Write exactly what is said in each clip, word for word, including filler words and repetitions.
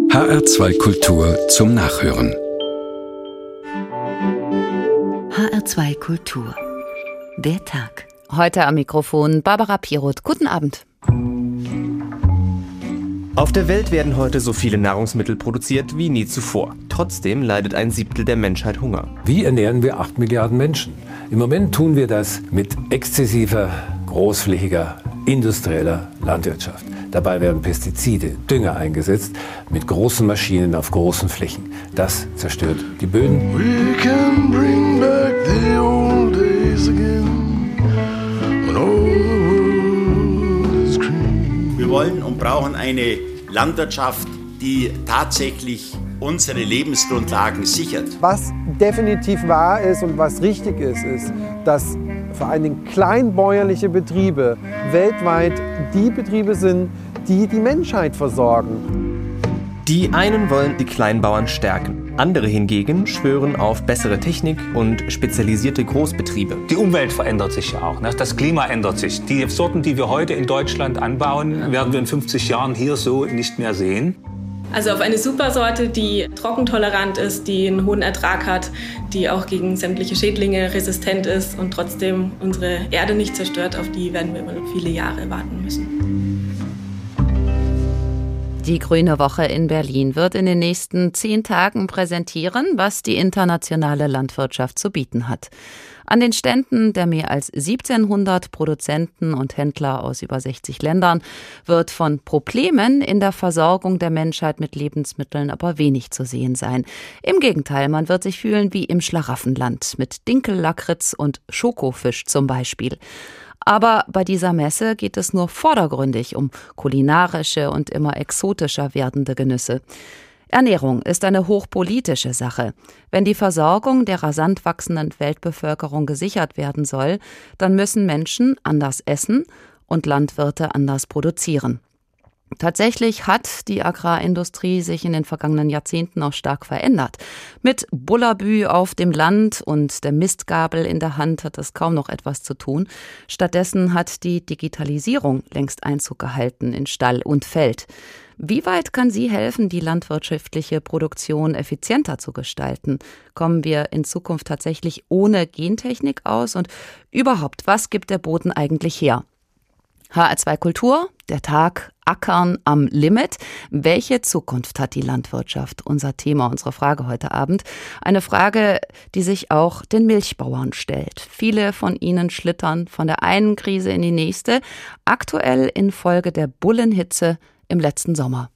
H R zwei Kultur zum Nachhören. H R zwei Kultur. Der Tag. Heute am Mikrofon Barbara Piroth. Guten Abend. Auf der Welt werden heute so viele Nahrungsmittel produziert wie nie zuvor. Trotzdem leidet ein Siebtel der Menschheit Hunger. Wie ernähren wir acht Milliarden Menschen? Im Moment tun wir das mit exzessiver, großflächiger, industrieller Landwirtschaft. Dabei werden Pestizide, Dünger eingesetzt, mit großen Maschinen auf großen Flächen. Das zerstört die Böden. We can bring back the old days again, when all the world is green. Wir wollen und brauchen eine Landwirtschaft, die tatsächlich unsere Lebensgrundlagen sichert. Was definitiv wahr ist und was richtig ist, ist, dass vor allen Dingen kleinbäuerliche Betriebe weltweit die Betriebe sind, die die Menschheit versorgen. Die einen wollen die Kleinbauern stärken. Andere hingegen schwören auf bessere Technik und spezialisierte Großbetriebe. Die Umwelt verändert sich ja auch. Das Klima ändert sich. Die Sorten, die wir heute in Deutschland anbauen, werden wir in fünfzig Jahren hier so nicht mehr sehen. Also auf eine Supersorte, die trockentolerant ist, die einen hohen Ertrag hat, die auch gegen sämtliche Schädlinge resistent ist und trotzdem unsere Erde nicht zerstört, auf die werden wir noch viele Jahre warten müssen. Die Grüne Woche in Berlin wird in den nächsten zehn Tagen präsentieren, was die internationale Landwirtschaft zu bieten hat. An den Ständen der mehr als siebzehnhundert Produzenten und Händler aus über sechzig Ländern wird von Problemen in der Versorgung der Menschheit mit Lebensmitteln aber wenig zu sehen sein. Im Gegenteil, man wird sich fühlen wie im Schlaraffenland mit Dinkellakritz und Schokofisch zum Beispiel. Aber bei dieser Messe geht es nur vordergründig um kulinarische und immer exotischer werdende Genüsse. Ernährung ist eine hochpolitische Sache. Wenn die Versorgung der rasant wachsenden Weltbevölkerung gesichert werden soll, dann müssen Menschen anders essen und Landwirte anders produzieren. Tatsächlich hat die Agrarindustrie sich in den vergangenen Jahrzehnten auch stark verändert. Mit Bullabü auf dem Land und der Mistgabel in der Hand hat das kaum noch etwas zu tun. Stattdessen hat die Digitalisierung längst Einzug gehalten in Stall und Feld. Wie weit kann sie helfen, die landwirtschaftliche Produktion effizienter zu gestalten? Kommen wir in Zukunft tatsächlich ohne Gentechnik aus? Und überhaupt, was gibt der Boden eigentlich her? H R zwei Kultur, der Tag, Ackern am Limit. Welche Zukunft hat die Landwirtschaft? Unser Thema, unsere Frage heute Abend. Eine Frage, die sich auch den Milchbauern stellt. Viele von ihnen schlittern von der einen Krise in die nächste, aktuell infolge der Bullenhitze im letzten Sommer.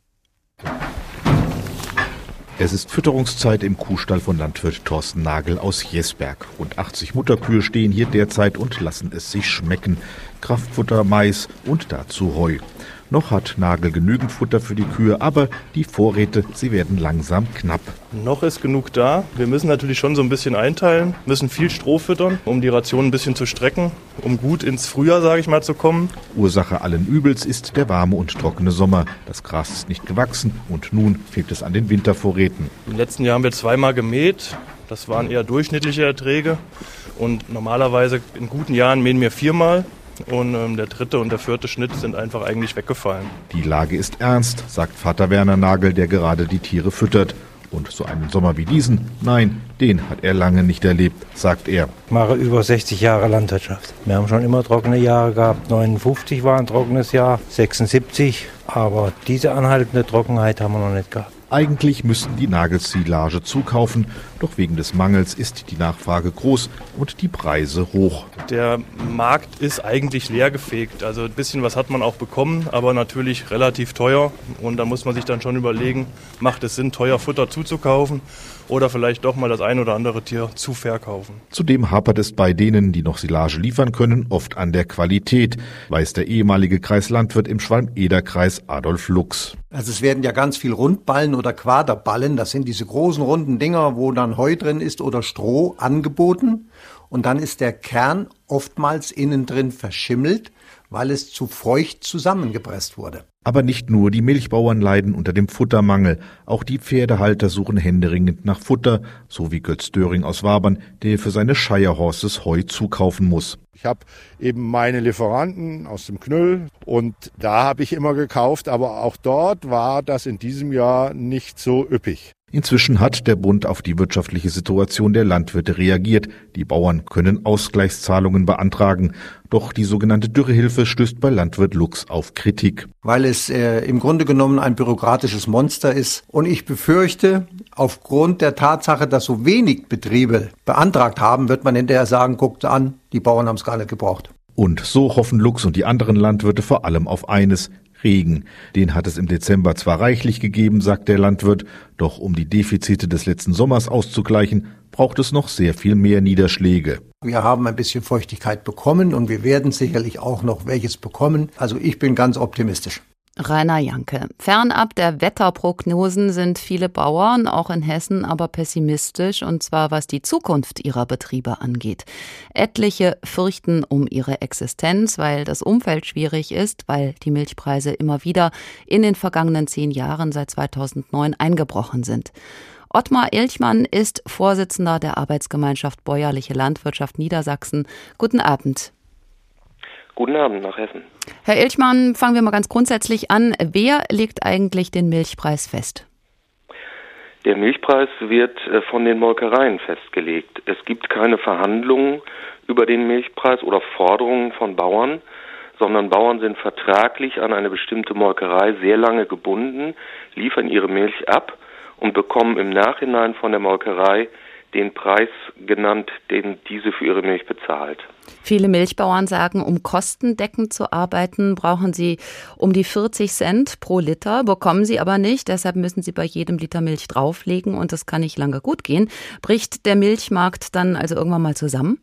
Es ist Fütterungszeit im Kuhstall von Landwirt Thorsten Nagel aus Jesberg. Rund achtzig Mutterkühe stehen hier derzeit und lassen es sich schmecken. Kraftfutter, Mais und dazu Heu. Noch hat Nagel genügend Futter für die Kühe, aber die Vorräte, sie werden langsam knapp. Noch ist genug da. Wir müssen natürlich schon so ein bisschen einteilen, müssen viel Stroh füttern, um die Ration ein bisschen zu strecken, um gut ins Frühjahr, sage ich mal, zu kommen. Ursache allen Übels ist der warme und trockene Sommer. Das Gras ist nicht gewachsen und nun fehlt es an den Wintervorräten. Im letzten Jahr haben wir zweimal gemäht. Das waren eher durchschnittliche Erträge. Und normalerweise in guten Jahren mähen wir viermal. Und ähm, der dritte und der vierte Schnitt sind einfach eigentlich weggefallen. Die Lage ist ernst, sagt Vater Werner Nagel, der gerade die Tiere füttert. Und so einen Sommer wie diesen, nein, den hat er lange nicht erlebt, sagt er. Ich mache über sechzig Jahre Landwirtschaft. Wir haben schon immer trockene Jahre gehabt. neunundfünfzig war ein trockenes Jahr, sechsundsiebzig. Aber diese anhaltende Trockenheit haben wir noch nicht gehabt. Eigentlich müssten die Nagels Silage zukaufen, doch wegen des Mangels ist die Nachfrage groß und die Preise hoch. Der Markt ist eigentlich leergefegt. Also ein bisschen was hat man auch bekommen, aber natürlich relativ teuer. Und da muss man sich dann schon überlegen, macht es Sinn, teuer Futter zuzukaufen oder vielleicht doch mal das ein oder andere Tier zu verkaufen. Zudem hapert es bei denen, die noch Silage liefern können, oft an der Qualität, weiß der ehemalige Kreislandwirt im Schwalm-Eder-Kreis Adolf Lux. Also es werden ja ganz viel Rundballen oder Quaderballen, das sind diese großen runden Dinger, wo dann Heu drin ist oder Stroh angeboten. Und dann ist der Kern oftmals innen drin verschimmelt, weil es zu feucht zusammengepresst wurde. Aber nicht nur die Milchbauern leiden unter dem Futtermangel. Auch die Pferdehalter suchen händeringend nach Futter, so wie Götz Döring aus Wabern, der für seine Shire Horses Heu zukaufen muss. Ich habe eben meine Lieferanten aus dem Knüll und da habe ich immer gekauft, aber auch dort war das in diesem Jahr nicht so üppig. Inzwischen hat der Bund auf die wirtschaftliche Situation der Landwirte reagiert. Die Bauern können Ausgleichszahlungen beantragen. Doch die sogenannte Dürrehilfe stößt bei Landwirt Lux auf Kritik. Weil es äh, im Grunde genommen ein bürokratisches Monster ist. Und ich befürchte, aufgrund der Tatsache, dass so wenig Betriebe beantragt haben, wird man hinterher sagen, guckt an, die Bauern haben es gar nicht gebraucht. Und so hoffen Lux und die anderen Landwirte vor allem auf eines: Regen. Den hat es im Dezember zwar reichlich gegeben, sagt der Landwirt, doch um die Defizite des letzten Sommers auszugleichen, braucht es noch sehr viel mehr Niederschläge. Wir haben ein bisschen Feuchtigkeit bekommen und wir werden sicherlich auch noch welches bekommen. Also ich bin ganz optimistisch. Rainer Janke. Fernab der Wetterprognosen sind viele Bauern, auch in Hessen, aber pessimistisch, und zwar was die Zukunft ihrer Betriebe angeht. Etliche fürchten um ihre Existenz, weil das Umfeld schwierig ist, weil die Milchpreise immer wieder in den vergangenen zehn Jahren seit zweitausendneun eingebrochen sind. Ottmar Ilchmann ist Vorsitzender der Arbeitsgemeinschaft Bäuerliche Landwirtschaft Niedersachsen. Guten Abend. Guten Abend nach Hessen. Herr Ilchmann, fangen wir mal ganz grundsätzlich an. Wer legt eigentlich den Milchpreis fest? Der Milchpreis wird von den Molkereien festgelegt. Es gibt keine Verhandlungen über den Milchpreis oder Forderungen von Bauern, sondern Bauern sind vertraglich an eine bestimmte Molkerei sehr lange gebunden, liefern ihre Milch ab und bekommen im Nachhinein von der Molkerei den Preis genannt, den diese für ihre Milch bezahlt. Viele Milchbauern sagen, um kostendeckend zu arbeiten, brauchen sie um die vierzig Cent pro Liter, bekommen sie aber nicht. Deshalb müssen sie bei jedem Liter Milch drauflegen und das kann nicht lange gut gehen. Bricht der Milchmarkt dann also irgendwann mal zusammen?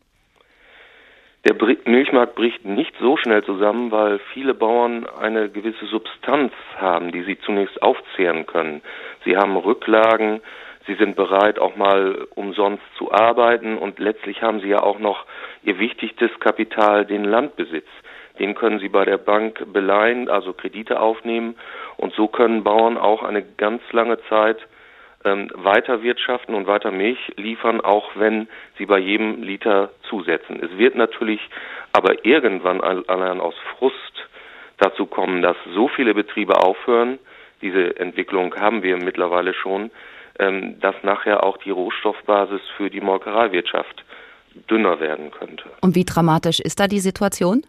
Der Milchmarkt bricht nicht so schnell zusammen, weil viele Bauern eine gewisse Substanz haben, die sie zunächst aufzehren können. Sie haben Rücklagen, sie sind bereit, auch mal umsonst zu arbeiten und letztlich haben sie ja auch noch ihr wichtigstes Kapital, den Landbesitz. Den können sie bei der Bank beleihen, also Kredite aufnehmen und so können Bauern auch eine ganz lange Zeit ähm, weiter wirtschaften und weiter Milch liefern, auch wenn sie bei jedem Liter zusetzen. Es wird natürlich aber irgendwann allein aus Frust dazu kommen, dass so viele Betriebe aufhören. Diese Entwicklung haben wir mittlerweile schon, dass nachher auch die Rohstoffbasis für die Molkereiwirtschaft dünner werden könnte. Und wie dramatisch ist da die Situation?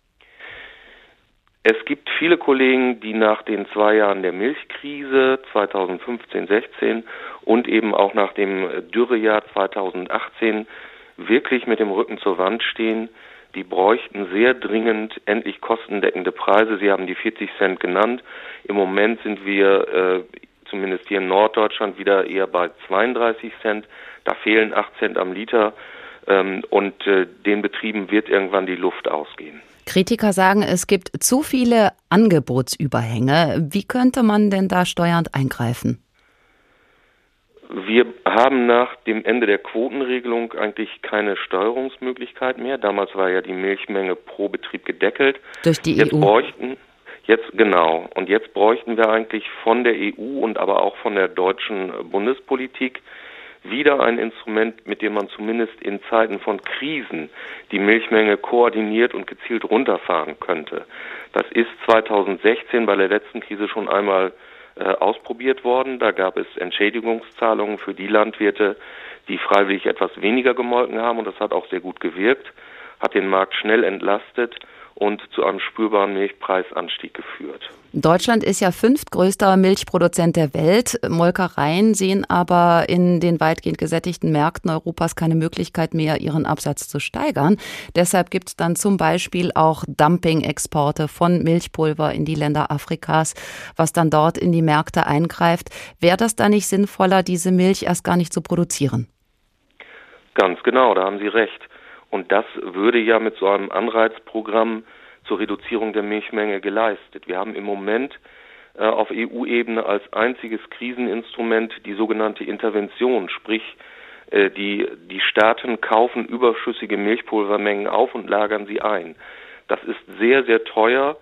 Es gibt viele Kollegen, die nach den zwei Jahren der Milchkrise zweitausendfünfzehn sechzehn und eben auch nach dem Dürrejahr zweitausendachtzehn wirklich mit dem Rücken zur Wand stehen. Die bräuchten sehr dringend endlich kostendeckende Preise. Sie haben die vierzig Cent genannt. Im Moment sind wir äh, zumindest hier in Norddeutschland wieder eher bei zweiunddreißig Cent. Da fehlen acht Cent am Liter ähm, und äh, den Betrieben wird irgendwann die Luft ausgehen. Kritiker sagen, es gibt zu viele Angebotsüberhänge. Wie könnte man denn da steuernd eingreifen? Wir haben nach dem Ende der Quotenregelung eigentlich keine Steuerungsmöglichkeit mehr. Damals war ja die Milchmenge pro Betrieb gedeckelt. Durch die Jetzt E U? Bräuchten, jetzt genau. Und jetzt bräuchten wir eigentlich von der E U und aber auch von der deutschen Bundespolitik wieder ein Instrument, mit dem man zumindest in Zeiten von Krisen die Milchmenge koordiniert und gezielt runterfahren könnte. Das ist zweitausendsechzehn bei der letzten Krise schon einmal äh, ausprobiert worden. Da gab es Entschädigungszahlungen für die Landwirte, die freiwillig etwas weniger gemolken haben und das hat auch sehr gut gewirkt, hat den Markt schnell entlastet und zu einem spürbaren Milchpreisanstieg geführt. Deutschland ist ja fünftgrößter Milchproduzent der Welt. Molkereien sehen aber in den weitgehend gesättigten Märkten Europas keine Möglichkeit mehr, ihren Absatz zu steigern. Deshalb gibt es dann zum Beispiel auch Dumping-Exporte von Milchpulver in die Länder Afrikas, was dann dort in die Märkte eingreift. Wäre das da nicht sinnvoller, diese Milch erst gar nicht zu produzieren? Ganz genau, da haben Sie recht. Und das würde ja mit so einem Anreizprogramm zur Reduzierung der Milchmenge geleistet. Wir haben im Moment äh, auf E U-Ebene als einziges Kriseninstrument die sogenannte Intervention, sprich äh, die, die Staaten kaufen überschüssige Milchpulvermengen auf und lagern sie ein. Das ist sehr, sehr teuer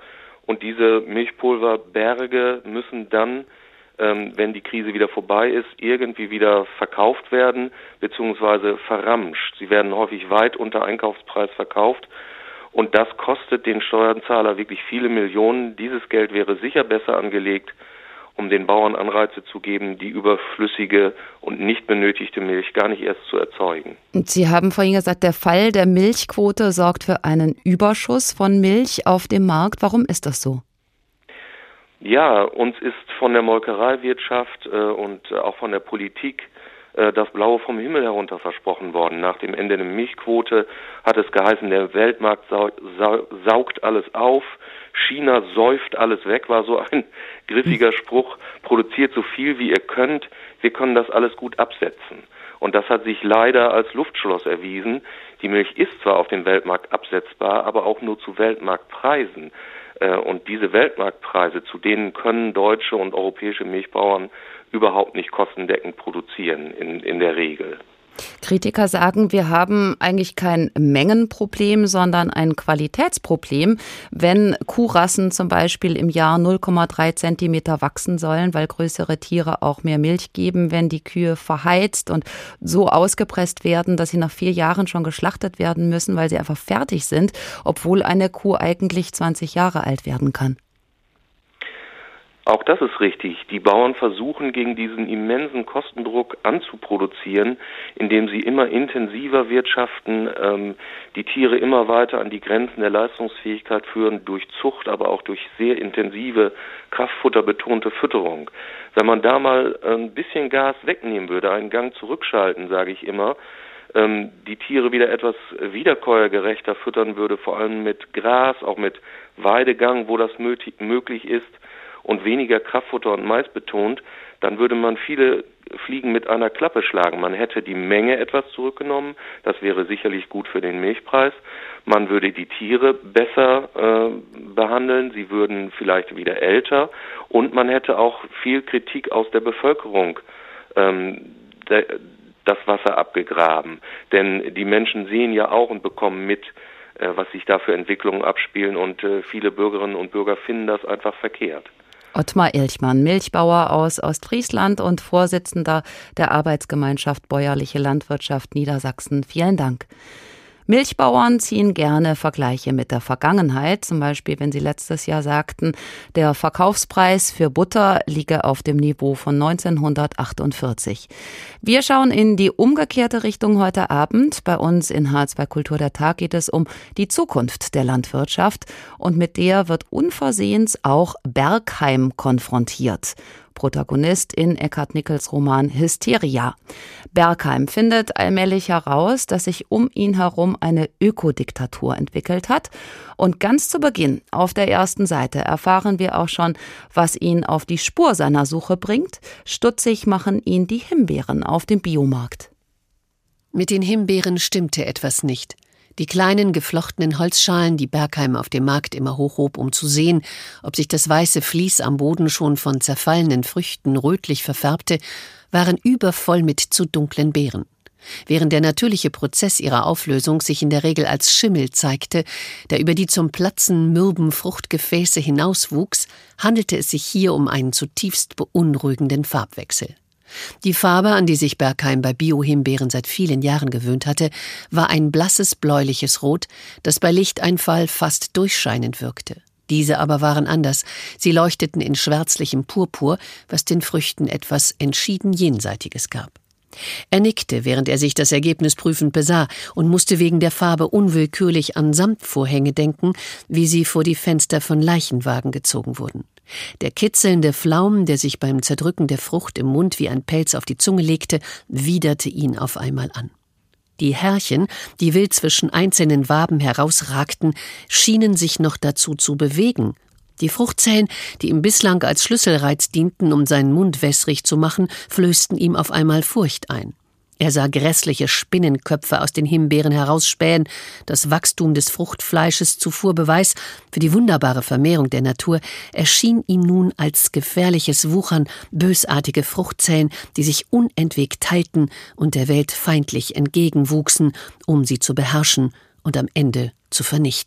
Und diese Milchpulverberge müssen dann, ähm, wenn die Krise wieder vorbei ist, irgendwie wieder verkauft werden bzw. verramscht. Sie werden häufig weit unter Einkaufspreis verkauft. Und das kostet den Steuerzahler wirklich viele Millionen. Dieses Geld wäre sicher besser angelegt, um den Bauern Anreize zu geben, die überflüssige und nicht benötigte Milch gar nicht erst zu erzeugen. Und Sie haben vorhin gesagt, der Fall der Milchquote sorgt für einen Überschuss von Milch auf dem Markt. Warum ist das so? Ja, uns ist von der Molkereiwirtschaft äh, und äh, auch von der Politik äh, das Blaue vom Himmel herunter versprochen worden. Nach dem Ende der Milchquote hat es geheißen, der Weltmarkt sau- sau- saugt alles auf, China säuft alles weg, war so ein griffiger Spruch, produziert so viel wie ihr könnt, wir können das alles gut absetzen. Und das hat sich leider als Luftschloss erwiesen. Die Milch ist zwar auf dem Weltmarkt absetzbar, aber auch nur zu Weltmarktpreisen. Und diese Weltmarktpreise, zu denen können deutsche und europäische Milchbauern überhaupt nicht kostendeckend produzieren in, in der Regel. Kritiker sagen, wir haben eigentlich kein Mengenproblem, sondern ein Qualitätsproblem, wenn Kuhrassen zum Beispiel im Jahr null Komma drei Zentimeter wachsen sollen, weil größere Tiere auch mehr Milch geben, wenn die Kühe verheizt und so ausgepresst werden, dass sie nach vier Jahren schon geschlachtet werden müssen, weil sie einfach fertig sind, obwohl eine Kuh eigentlich zwanzig Jahre alt werden kann. Auch das ist richtig. Die Bauern versuchen, gegen diesen immensen Kostendruck anzuproduzieren, indem sie immer intensiver wirtschaften, ähm, die Tiere immer weiter an die Grenzen der Leistungsfähigkeit führen, durch Zucht, aber auch durch sehr intensive, kraftfutterbetonte Fütterung. Wenn man da mal ein bisschen Gas wegnehmen würde, einen Gang zurückschalten, sage ich immer, ähm, die Tiere wieder etwas wiederkäuergerechter füttern würde, vor allem mit Gras, auch mit Weidegang, wo das möglich ist, und weniger Kraftfutter und Mais betont, dann würde man viele Fliegen mit einer Klappe schlagen. Man hätte die Menge etwas zurückgenommen, das wäre sicherlich gut für den Milchpreis. Man würde die Tiere besser äh, behandeln, sie würden vielleicht wieder älter und man hätte auch viel Kritik aus der Bevölkerung ähm, de, das Wasser abgegraben. Denn die Menschen sehen ja auch und bekommen mit, äh, was sich da für Entwicklungen abspielen und äh, viele Bürgerinnen und Bürger finden das einfach verkehrt. Ottmar Ilchmann, Milchbauer aus Ostfriesland und Vorsitzender der Arbeitsgemeinschaft Bäuerliche Landwirtschaft Niedersachsen. Vielen Dank. Milchbauern ziehen gerne Vergleiche mit der Vergangenheit, zum Beispiel wenn sie letztes Jahr sagten, der Verkaufspreis für Butter liege auf dem Niveau von neunzehnhundertachtundvierzig. Wir schauen in die umgekehrte Richtung heute Abend. Bei uns in H zwei Kultur der Tag geht es um die Zukunft der Landwirtschaft und mit der wird unversehens auch Bergheim konfrontiert. Protagonist in Eckhard Nickels Roman Hysteria. Bergheim findet allmählich heraus, dass sich um ihn herum eine Ökodiktatur entwickelt hat. Und ganz zu Beginn, auf der ersten Seite, erfahren wir auch schon, was ihn auf die Spur seiner Suche bringt. Stutzig machen ihn die Himbeeren auf dem Biomarkt. Mit den Himbeeren stimmte etwas nicht. Die kleinen, geflochtenen Holzschalen, die Bergheim auf dem Markt immer hochhob, um zu sehen, ob sich das weiße Vlies am Boden schon von zerfallenen Früchten rötlich verfärbte, waren übervoll mit zu dunklen Beeren. Während der natürliche Prozess ihrer Auflösung sich in der Regel als Schimmel zeigte, der über die zum Platzen mürben Fruchtgefäße hinauswuchs, handelte es sich hier um einen zutiefst beunruhigenden Farbwechsel. Die Farbe, an die sich Bergheim bei Bio-Himbeeren seit vielen Jahren gewöhnt hatte, war ein blasses bläuliches Rot, das bei Lichteinfall fast durchscheinend wirkte. Diese aber waren anders. Sie leuchteten in schwärzlichem Purpur, was den Früchten etwas entschieden Jenseitiges gab. Er nickte, während er sich das Ergebnis prüfend besah und musste wegen der Farbe unwillkürlich an Samtvorhänge denken, wie sie vor die Fenster von Leichenwagen gezogen wurden. Der kitzelnde Flaum, der sich beim Zerdrücken der Frucht im Mund wie ein Pelz auf die Zunge legte, widerte ihn auf einmal an. Die Härchen, die wild zwischen einzelnen Waben herausragten, schienen sich noch dazu zu bewegen. Die Fruchtzellen, die ihm bislang als Schlüsselreiz dienten, um seinen Mund wässrig zu machen, flößten ihm auf einmal Furcht ein. Er sah grässliche Spinnenköpfe aus den Himbeeren herausspähen, das Wachstum des Fruchtfleisches, zuvor Beweis für die wunderbare Vermehrung der Natur, erschien ihm nun als gefährliches Wuchern, bösartige Fruchtzellen, die sich unentwegt teilten und der Welt feindlich entgegenwuchsen, um sie zu beherrschen und am Ende zu vernichten.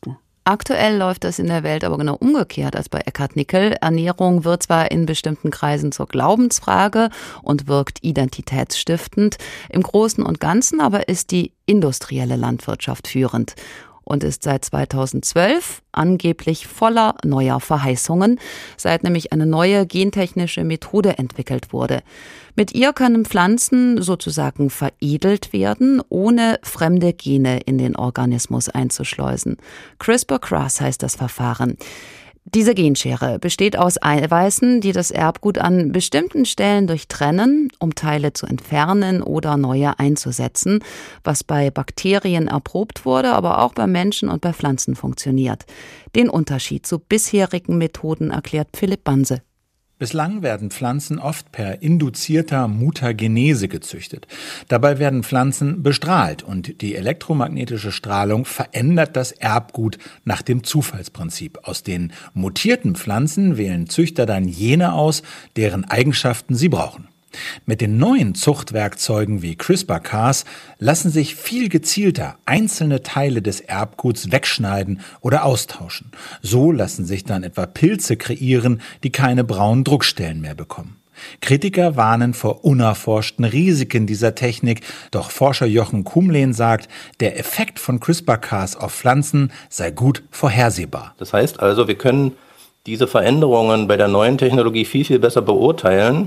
Aktuell läuft das in der Welt aber genau umgekehrt als bei Eckhard Nickel. Ernährung wird zwar in bestimmten Kreisen zur Glaubensfrage und wirkt identitätsstiftend, im Großen und Ganzen aber ist die industrielle Landwirtschaft führend und ist seit zweitausendzwölf angeblich voller neuer Verheißungen, seit nämlich eine neue gentechnische Methode entwickelt wurde. Mit ihr können Pflanzen sozusagen veredelt werden, ohne fremde Gene in den Organismus einzuschleusen. CRISPR-Cas heißt das Verfahren. Diese Genschere besteht aus Eiweißen, die das Erbgut an bestimmten Stellen durchtrennen, um Teile zu entfernen oder neue einzusetzen, was bei Bakterien erprobt wurde, aber auch bei Menschen und bei Pflanzen funktioniert. Den Unterschied zu bisherigen Methoden erklärt Philipp Banse. Bislang werden Pflanzen oft per induzierter Mutagenese gezüchtet. Dabei werden Pflanzen bestrahlt und die elektromagnetische Strahlung verändert das Erbgut nach dem Zufallsprinzip. Aus den mutierten Pflanzen wählen Züchter dann jene aus, deren Eigenschaften sie brauchen. Mit den neuen Zuchtwerkzeugen wie CRISPR-Cas lassen sich viel gezielter einzelne Teile des Erbguts wegschneiden oder austauschen. So lassen sich dann etwa Pilze kreieren, die keine braunen Druckstellen mehr bekommen. Kritiker warnen vor unerforschten Risiken dieser Technik, doch Forscher Jochen Kumlehn sagt, der Effekt von CRISPR-Cas auf Pflanzen sei gut vorhersehbar. Das heißt also, wir können diese Veränderungen bei der neuen Technologie viel, viel besser beurteilen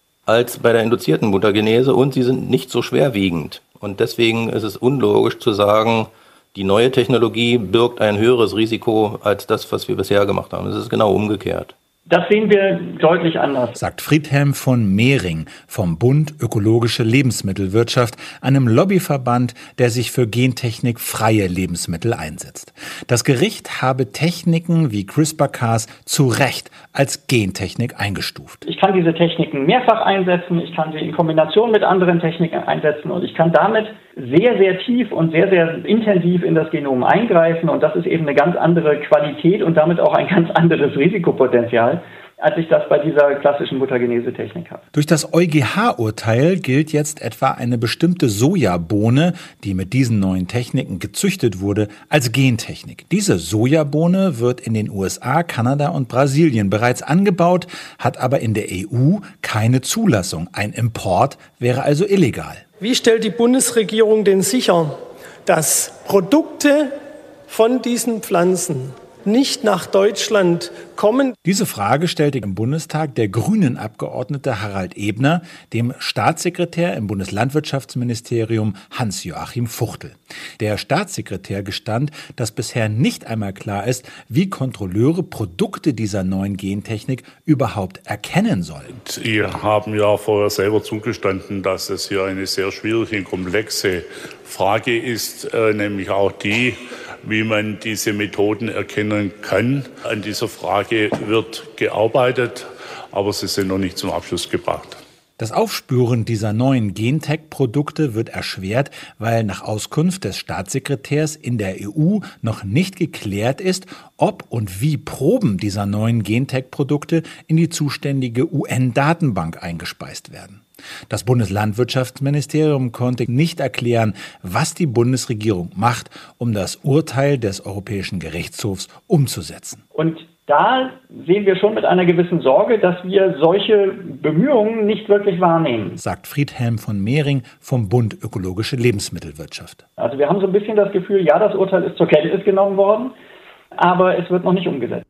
als bei der induzierten Mutagenese und sie sind nicht so schwerwiegend. Und deswegen ist es unlogisch zu sagen, die neue Technologie birgt ein höheres Risiko als das, was wir bisher gemacht haben. Es ist genau umgekehrt. Das sehen wir deutlich anders, sagt Friedhelm von Mehring vom Bund Ökologische Lebensmittelwirtschaft, einem Lobbyverband, der sich für gentechnikfreie Lebensmittel einsetzt. Das Gericht habe Techniken wie CRISPR-Cas zu Recht als Gentechnik eingestuft. Ich kann diese Techniken mehrfach einsetzen, ich kann sie in Kombination mit anderen Techniken einsetzen und ich kann damit sehr, sehr tief und sehr, sehr intensiv in das Genom eingreifen und das ist eben eine ganz andere Qualität und damit auch ein ganz anderes Risikopotenzial, als ich das bei dieser klassischen Mutagenese-Technik habe. Durch das EuGH-Urteil gilt jetzt etwa eine bestimmte Sojabohne, die mit diesen neuen Techniken gezüchtet wurde, als Gentechnik. Diese Sojabohne wird in den U S A, Kanada und Brasilien bereits angebaut, hat aber in der E U keine Zulassung. Ein Import wäre also illegal. Wie stellt die Bundesregierung denn sicher, dass Produkte von diesen Pflanzen nicht nach Deutschland kommen? Diese Frage stellte im Bundestag der Grünen-Abgeordnete Harald Ebner dem Staatssekretär im Bundeslandwirtschaftsministerium Hans-Joachim Fuchtel. Der Staatssekretär gestand, dass bisher nicht einmal klar ist, wie Kontrolleure Produkte dieser neuen Gentechnik überhaupt erkennen sollen. Sie haben ja vorher selber zugestanden, dass es hier eine sehr schwierige und komplexe Frage ist, äh, nämlich auch die, wie man diese Methoden erkennen kann. An dieser Frage wird gearbeitet, aber sie sind noch nicht zum Abschluss gebracht. Das Aufspüren dieser neuen Gentech-Produkte wird erschwert, weil nach Auskunft des Staatssekretärs in der E U noch nicht geklärt ist, ob und wie Proben dieser neuen Gentech-Produkte in die zuständige U N-Datenbank eingespeist werden. Das Bundeslandwirtschaftsministerium konnte nicht erklären, was die Bundesregierung macht, um das Urteil des Europäischen Gerichtshofs umzusetzen. Und da sehen wir schon mit einer gewissen Sorge, dass wir solche Bemühungen nicht wirklich wahrnehmen, sagt Friedhelm von Mehring vom Bund Ökologische Lebensmittelwirtschaft. Also wir haben so ein bisschen das Gefühl, ja, das Urteil ist zur Kenntnis genommen worden, aber es wird noch nicht umgesetzt.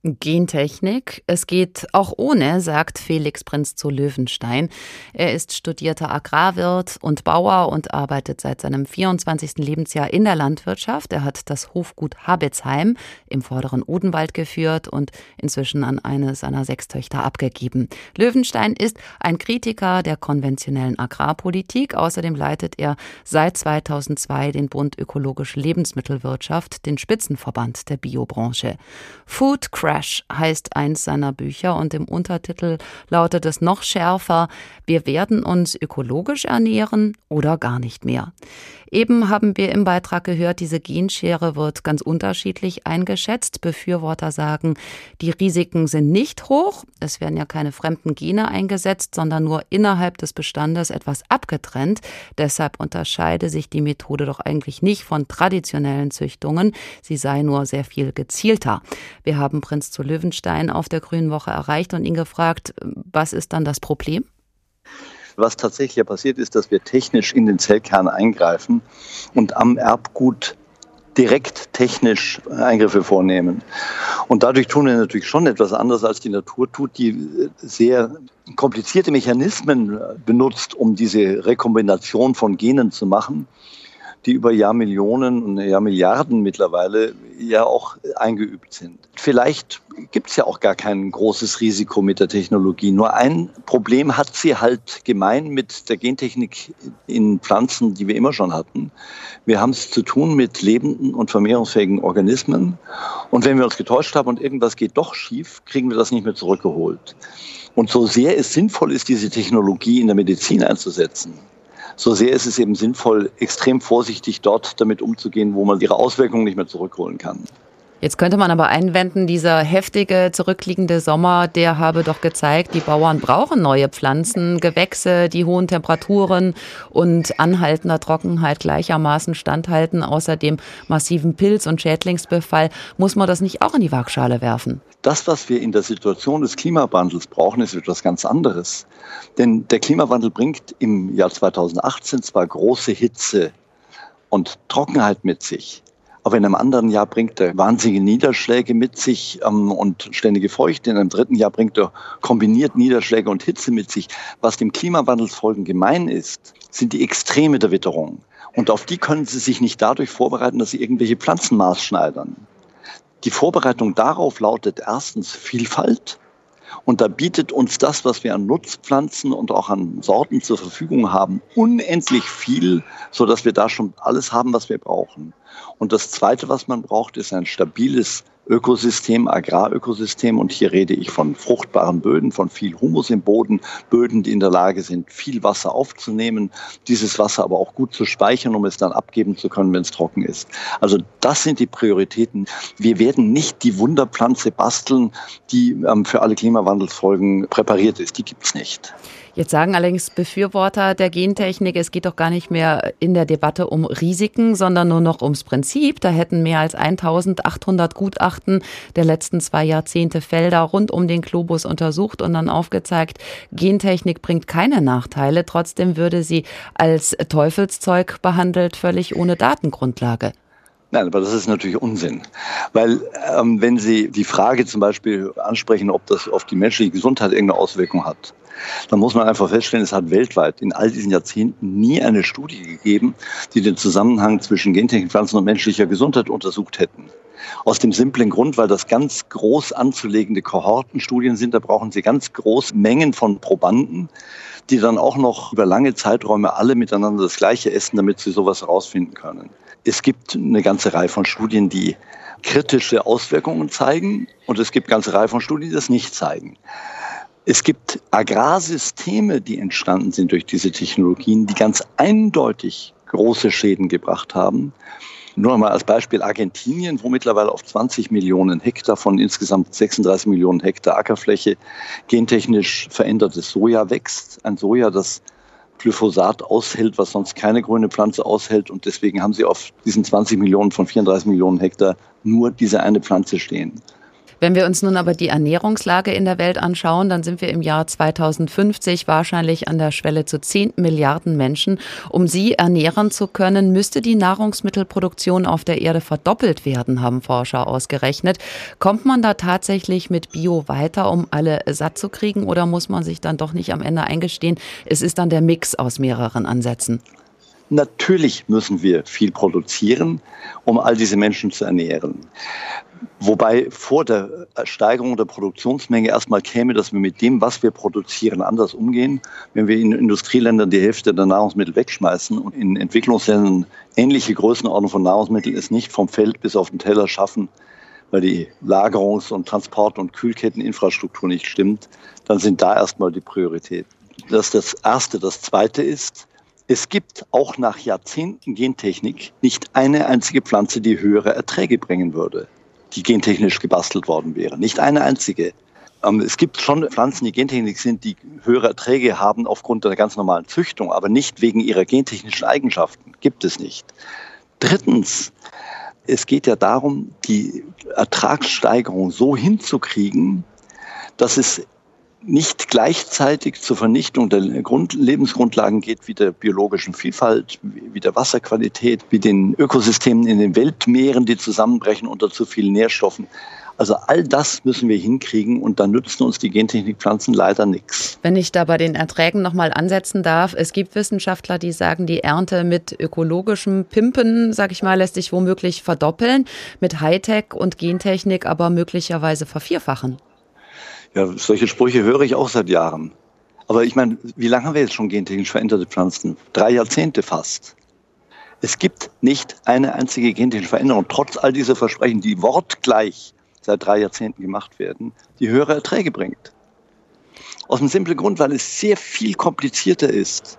Gentechnik. Es geht auch ohne, sagt Felix Prinz zu Löwenstein. Er ist studierter Agrarwirt und Bauer und arbeitet seit seinem vierundzwanzigsten Lebensjahr in der Landwirtschaft. Er hat das Hofgut Habetsheim im vorderen Odenwald geführt und inzwischen an eine seiner sechs Töchter abgegeben. Löwenstein ist ein Kritiker der konventionellen Agrarpolitik. Außerdem leitet er seit zweitausendzwei den Bund Ökologische Lebensmittelwirtschaft, den Spitzenverband der Biobranche. Food Craft Fresh heißt eins seiner Bücher und im Untertitel lautet es noch schärfer: Wir werden uns ökologisch ernähren oder gar nicht mehr. Eben haben wir im Beitrag gehört, diese Genschere wird ganz unterschiedlich eingeschätzt. Befürworter sagen, die Risiken sind nicht hoch. Es werden ja keine fremden Gene eingesetzt, sondern nur innerhalb des Bestandes etwas abgetrennt. Deshalb unterscheide sich die Methode doch eigentlich nicht von traditionellen Züchtungen. Sie sei nur sehr viel gezielter. Wir haben Prinz zu Löwenstein auf der Grünen Woche erreicht und ihn gefragt, was ist dann das Problem? Was tatsächlich ja passiert ist, dass wir technisch in den Zellkern eingreifen und am Erbgut direkt technisch Eingriffe vornehmen. Und dadurch tun wir natürlich schon etwas anderes, als die Natur tut, die sehr komplizierte Mechanismen benutzt, um diese Rekombination von Genen zu machen, die über Jahrmillionen und Jahrmilliarden mittlerweile ja auch eingeübt sind. Vielleicht gibt es ja auch gar kein großes Risiko mit der Technologie. Nur ein Problem hat sie halt gemein mit der Gentechnik in Pflanzen, die wir immer schon hatten. Wir haben es zu tun mit lebenden und vermehrungsfähigen Organismen. Und wenn wir uns getäuscht haben und irgendwas geht doch schief, kriegen wir das nicht mehr zurückgeholt. Und so sehr es sinnvoll ist, diese Technologie in der Medizin einzusetzen, so sehr ist es eben sinnvoll, extrem vorsichtig dort damit umzugehen, wo man ihre Auswirkungen nicht mehr zurückholen kann. Jetzt könnte man aber einwenden, dieser heftige, zurückliegende Sommer, der habe doch gezeigt, die Bauern brauchen neue Pflanzen, Gewächse, die hohen Temperaturen und anhaltender Trockenheit gleichermaßen standhalten. Außerdem massiven Pilz- und Schädlingsbefall. Muss man das nicht auch in die Waagschale werfen? Das, was wir in der Situation des Klimawandels brauchen, ist etwas ganz anderes. Denn der Klimawandel bringt im Jahr zweitausendachtzehn zwar große Hitze und Trockenheit mit sich, aber in einem anderen Jahr bringt er wahnsinnige Niederschläge mit sich ähm, und ständige Feuchte. In einem dritten Jahr bringt er kombiniert Niederschläge und Hitze mit sich. Was dem Klimawandelsfolgen gemein ist, sind die Extreme der Witterung. Und auf die können Sie sich nicht dadurch vorbereiten, dass Sie irgendwelche Pflanzen maßschneidern. Die Vorbereitung darauf lautet erstens Vielfalt. Und da bietet uns das, was wir an Nutzpflanzen und auch an Sorten zur Verfügung haben, unendlich viel, sodass wir da schon alles haben, was wir brauchen. Und das Zweite, was man braucht, ist ein stabiles Ökosystem, Agrarökosystem. Und hier rede ich von fruchtbaren Böden, von viel Humus im Boden, Böden, die in der Lage sind, viel Wasser aufzunehmen, dieses Wasser aber auch gut zu speichern, um es dann abgeben zu können, wenn es trocken ist. Also das sind die Prioritäten. Wir werden nicht die Wunderpflanze basteln, die ähm, für alle Klimawandelsfolgen präpariert ist. Die gibt's nicht. Jetzt sagen allerdings Befürworter der Gentechnik, es geht doch gar nicht mehr in der Debatte um Risiken, sondern nur noch ums Prinzip. Da hätten mehr als eintausendachthundert Gutachten der letzten zwei Jahrzehnte Felder rund um den Globus untersucht und dann aufgezeigt, Gentechnik bringt keine Nachteile. Trotzdem würde sie als Teufelszeug behandelt, völlig ohne Datengrundlage. Nein, aber das ist natürlich Unsinn. Weil ähm, wenn Sie die Frage zum Beispiel ansprechen, ob das auf die menschliche Gesundheit irgendeine Auswirkung hat, dann muss man einfach feststellen, es hat weltweit in all diesen Jahrzehnten nie eine Studie gegeben, die den Zusammenhang zwischen Gentechnikpflanzen und menschlicher Gesundheit untersucht hätten. Aus dem simplen Grund, weil das ganz groß anzulegende Kohortenstudien sind, da brauchen Sie ganz große Mengen von Probanden, die dann auch noch über lange Zeiträume alle miteinander das Gleiche essen, damit Sie sowas herausfinden können. Es gibt eine ganze Reihe von Studien, die kritische Auswirkungen zeigen, und es gibt eine ganze Reihe von Studien, die das nicht zeigen. Es gibt Agrarsysteme, die entstanden sind durch diese Technologien, die ganz eindeutig große Schäden gebracht haben. Nur einmal als Beispiel Argentinien, wo mittlerweile auf zwanzig Millionen Hektar von insgesamt sechsunddreißig Millionen Hektar Ackerfläche gentechnisch verändertes Soja wächst. Ein Soja, das Glyphosat aushält, was sonst keine grüne Pflanze aushält. Und deswegen haben sie auf diesen zwanzig Millionen von vierunddreißig Millionen Hektar nur diese eine Pflanze stehen. Wenn wir uns nun aber die Ernährungslage in der Welt anschauen, dann sind wir im Jahr zweitausendfünfzig wahrscheinlich an der Schwelle zu zehn Milliarden Menschen. Um sie ernähren zu können, müsste die Nahrungsmittelproduktion auf der Erde verdoppelt werden, haben Forscher ausgerechnet. Kommt man da tatsächlich mit Bio weiter, um alle satt zu kriegen, oder muss man sich dann doch nicht am Ende eingestehen, es ist dann der Mix aus mehreren Ansätzen? Natürlich müssen wir viel produzieren, um all diese Menschen zu ernähren. Wobei vor der Steigerung der Produktionsmenge erstmal käme, dass wir mit dem, was wir produzieren, anders umgehen. Wenn wir in Industrieländern die Hälfte der Nahrungsmittel wegschmeißen und in Entwicklungsländern ähnliche Größenordnung von Nahrungsmitteln es nicht vom Feld bis auf den Teller schaffen, weil die Lagerungs- und Transport- und Kühlketteninfrastruktur nicht stimmt, dann sind da erstmal die Prioritäten. Das ist das Erste. Das Zweite ist, es gibt auch nach Jahrzehnten Gentechnik nicht eine einzige Pflanze, die höhere Erträge bringen würde, die gentechnisch gebastelt worden wäre. Nicht eine einzige. Es gibt schon Pflanzen, die Gentechnik sind, die höhere Erträge haben aufgrund der ganz normalen Züchtung, aber nicht wegen ihrer gentechnischen Eigenschaften. Gibt es nicht. Drittens, es geht ja darum, die Ertragssteigerung so hinzukriegen, dass es nicht gleichzeitig zur Vernichtung der Grund- Lebensgrundlagen geht, wie der biologischen Vielfalt, wie der Wasserqualität, wie den Ökosystemen in den Weltmeeren, die zusammenbrechen unter zu vielen Nährstoffen. Also all das müssen wir hinkriegen und dann nützen uns die Gentechnikpflanzen leider nichts. Wenn ich da bei den Erträgen nochmal ansetzen darf, es gibt Wissenschaftler, die sagen, die Ernte mit ökologischem Pimpen, sag ich mal, lässt sich womöglich verdoppeln, mit Hightech und Gentechnik aber möglicherweise vervierfachen. Ja, solche Sprüche höre ich auch seit Jahren. Aber ich meine, wie lange haben wir jetzt schon gentechnisch veränderte Pflanzen? Drei Jahrzehnte fast. Es gibt nicht eine einzige gentechnische Veränderung, trotz all dieser Versprechen, die wortgleich seit drei Jahrzehnten gemacht werden, die höhere Erträge bringt. Aus dem simplen Grund, weil es sehr viel komplizierter ist,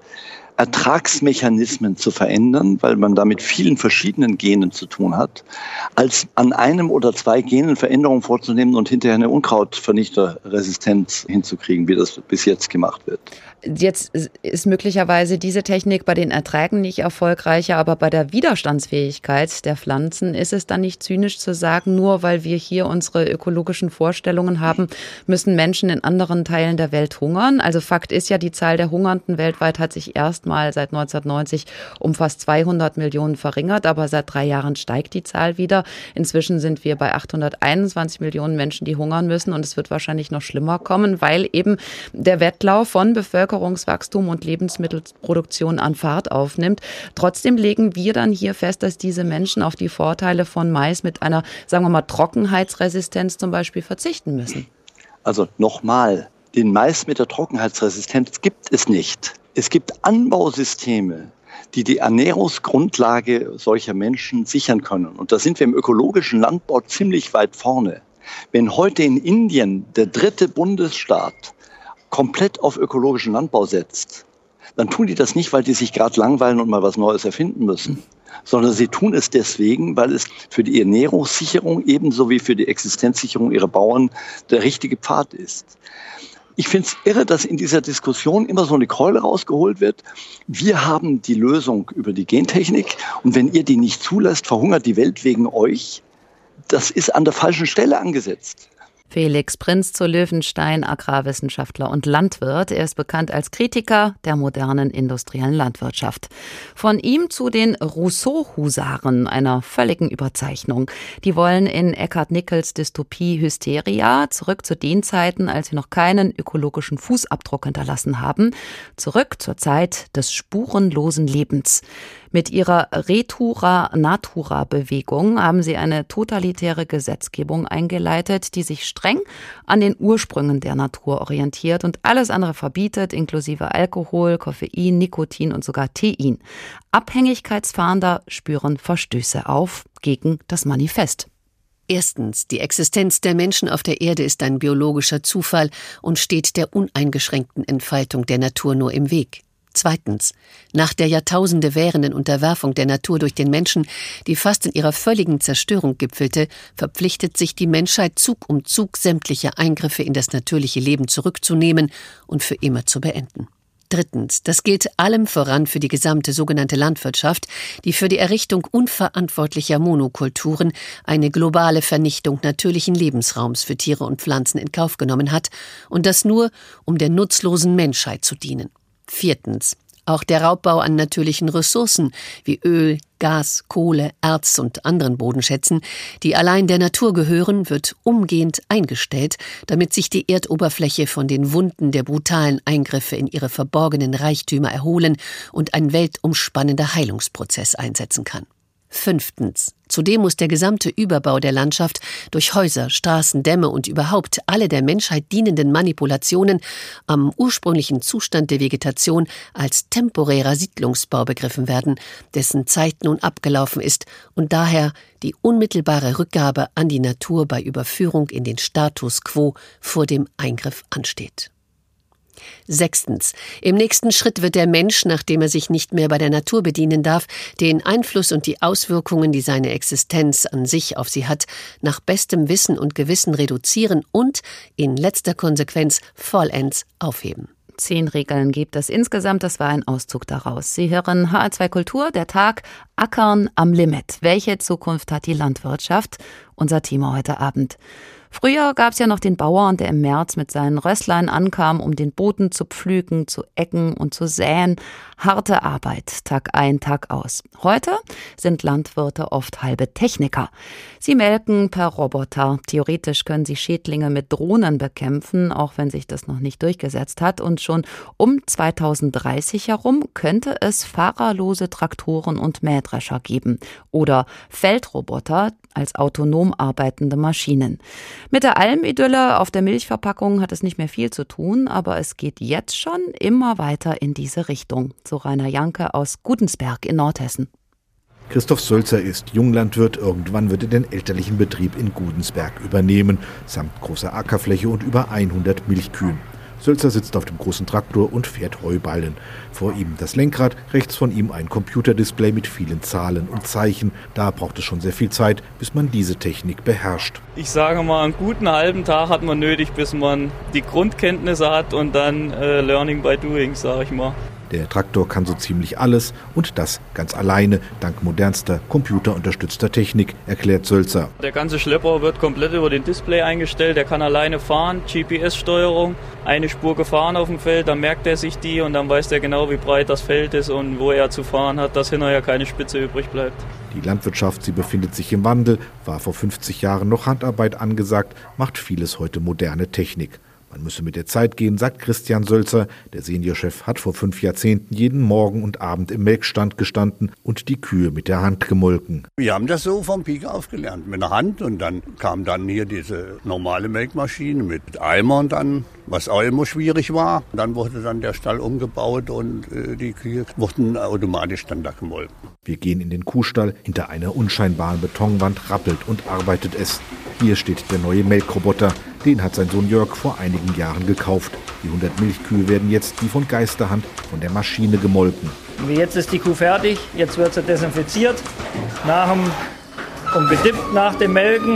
Ertragsmechanismen zu verändern, weil man da mit vielen verschiedenen Genen zu tun hat, als an einem oder zwei Genen Veränderungen vorzunehmen und hinterher eine Unkrautvernichterresistenz hinzukriegen, wie das bis jetzt gemacht wird. Jetzt ist möglicherweise diese Technik bei den Erträgen nicht erfolgreicher, aber bei der Widerstandsfähigkeit der Pflanzen ist es dann nicht zynisch zu sagen, nur weil wir hier unsere ökologischen Vorstellungen haben, müssen Menschen in anderen Teilen der Welt hungern. Also Fakt ist ja, die Zahl der Hungernden weltweit hat sich erstmal seit neunzehnhundertneunzig um fast zweihundert Millionen verringert, aber seit drei Jahren steigt die Zahl wieder. Inzwischen sind wir bei achthunderteinundzwanzig Millionen Menschen, die hungern müssen, und es wird wahrscheinlich noch schlimmer kommen, weil eben der Wettlauf von Bevölkerung Bevölkerungswachstum und Lebensmittelproduktion an Fahrt aufnimmt. Trotzdem legen wir dann hier fest, dass diese Menschen auf die Vorteile von Mais mit einer, sagen wir mal, Trockenheitsresistenz zum Beispiel verzichten müssen. Also nochmal, den Mais mit der Trockenheitsresistenz gibt es nicht. Es gibt Anbausysteme, die die Ernährungsgrundlage solcher Menschen sichern können. Und da sind wir im ökologischen Landbau ziemlich weit vorne. Wenn heute in Indien der dritte Bundesstaat komplett auf ökologischen Landbau setzt, dann tun die das nicht, weil die sich gerade langweilen und mal was Neues erfinden müssen, sondern sie tun es deswegen, weil es für die Ernährungssicherung ebenso wie für die Existenzsicherung ihrer Bauern der richtige Pfad ist. Ich finde es irre, dass in dieser Diskussion immer so eine Keule rausgeholt wird. Wir haben die Lösung über die Gentechnik und wenn ihr die nicht zulässt, verhungert die Welt wegen euch. Das ist an der falschen Stelle angesetzt. Felix Prinz zu Löwenstein, Agrarwissenschaftler und Landwirt. Er ist bekannt als Kritiker der modernen industriellen Landwirtschaft. Von ihm zu den Rousseau-Husaren, einer völligen Überzeichnung. Die wollen in Eckhard Nickels Dystopie Hysteria zurück zu den Zeiten, als wir noch keinen ökologischen Fußabdruck hinterlassen haben. Zurück zur Zeit des spurenlosen Lebens. Mit ihrer Retura Natura Bewegung haben sie eine totalitäre Gesetzgebung eingeleitet, die sich streng an den Ursprüngen der Natur orientiert und alles andere verbietet, inklusive Alkohol, Koffein, Nikotin und sogar Tein. Abhängigkeitsfahnder spüren Verstöße auf gegen das Manifest. Erstens, die Existenz der Menschen auf der Erde ist ein biologischer Zufall und steht der uneingeschränkten Entfaltung der Natur nur im Weg. Zweitens, nach der Jahrtausende währenden Unterwerfung der Natur durch den Menschen, die fast in ihrer völligen Zerstörung gipfelte, verpflichtet sich die Menschheit Zug um Zug sämtliche Eingriffe in das natürliche Leben zurückzunehmen und für immer zu beenden. Drittens, das gilt allem voran für die gesamte sogenannte Landwirtschaft, die für die Errichtung unverantwortlicher Monokulturen eine globale Vernichtung natürlichen Lebensraums für Tiere und Pflanzen in Kauf genommen hat und das nur, um der nutzlosen Menschheit zu dienen. Viertens. Auch der Raubbau an natürlichen Ressourcen wie Öl, Gas, Kohle, Erz und anderen Bodenschätzen, die allein der Natur gehören, wird umgehend eingestellt, damit sich die Erdoberfläche von den Wunden der brutalen Eingriffe in ihre verborgenen Reichtümer erholen und ein weltumspannender Heilungsprozess einsetzen kann. Fünftens. Zudem muss der gesamte Überbau der Landschaft durch Häuser, Straßen, Dämme und überhaupt alle der Menschheit dienenden Manipulationen am ursprünglichen Zustand der Vegetation als temporärer Siedlungsbau begriffen werden, dessen Zeit nun abgelaufen ist und daher die unmittelbare Rückgabe an die Natur bei Überführung in den Status quo vor dem Eingriff ansteht. Sechstens. Im nächsten Schritt wird der Mensch, nachdem er sich nicht mehr bei der Natur bedienen darf, den Einfluss und die Auswirkungen, die seine Existenz an sich auf sie hat, nach bestem Wissen und Gewissen reduzieren und in letzter Konsequenz vollends aufheben. Zehn Regeln gibt es insgesamt, das war ein Auszug daraus. Sie hören H R zwei Kultur, der Tag, Ackern am Limit. Welche Zukunft hat die Landwirtschaft? Unser Thema heute Abend. Früher gab es ja noch den Bauern, der im März mit seinen Rösslein ankam, um den Boden zu pflügen, zu ecken und zu säen. Harte Arbeit, Tag ein, Tag aus. Heute sind Landwirte oft halbe Techniker. Sie melken per Roboter. Theoretisch können sie Schädlinge mit Drohnen bekämpfen, auch wenn sich das noch nicht durchgesetzt hat. Und schon um zweitausenddreißig herum könnte es fahrerlose Traktoren und Mähdrescher geben. Oder Feldroboter als autonom arbeitende Maschinen. Mit der Almidylle auf der Milchverpackung hat es nicht mehr viel zu tun, aber es geht jetzt schon immer weiter in diese Richtung. So Rainer Janke aus Gudensberg in Nordhessen. Christoph Sölzer ist Junglandwirt. Irgendwann wird er den elterlichen Betrieb in Gudensberg übernehmen, samt großer Ackerfläche und über hundert Milchkühen. Sölzer sitzt auf dem großen Traktor und fährt Heuballen. Vor ihm das Lenkrad, rechts von ihm ein Computerdisplay mit vielen Zahlen und Zeichen. Da braucht es schon sehr viel Zeit, bis man diese Technik beherrscht. Ich sage mal, einen guten halben Tag hat man nötig, bis man die Grundkenntnisse hat und dann äh, Learning by Doing, sage ich mal. Der Traktor kann so ziemlich alles und das ganz alleine, dank modernster computerunterstützter Technik, erklärt Sölzer. Der ganze Schlepper wird komplett über den Display eingestellt, der kann alleine fahren, G P S-Steuerung, eine Spur gefahren auf dem Feld, dann merkt er sich die und dann weiß er genau, wie breit das Feld ist und wo er zu fahren hat, dass hinterher keine Spitze übrig bleibt. Die Landwirtschaft, sie befindet sich im Wandel, war vor fünfzig Jahren noch Handarbeit angesagt, macht vieles heute moderne Technik. Man müsse mit der Zeit gehen, sagt Christian Sölzer. Der Seniorchef hat vor fünf Jahrzehnten jeden Morgen und Abend im Melkstand gestanden und die Kühe mit der Hand gemolken. Wir haben das so vom Pike auf gelernt, mit der Hand. Und dann kam dann hier diese normale Melkmaschine mit Eimern dann, was auch immer schwierig war. Dann wurde dann der Stall umgebaut und äh, die Kühe wurden automatisch dann da gemolken. Wir gehen in den Kuhstall. Hinter einer unscheinbaren Betonwand rappelt und arbeitet es. Hier steht der neue Melkroboter. Den hat sein Sohn Jörg vor einigen Jahren gekauft. Die hundert Milchkühe werden jetzt wie von Geisterhand von der Maschine gemolken. Jetzt ist die Kuh fertig, jetzt wird sie desinfiziert. Nach dem, und gedippt nach dem Melken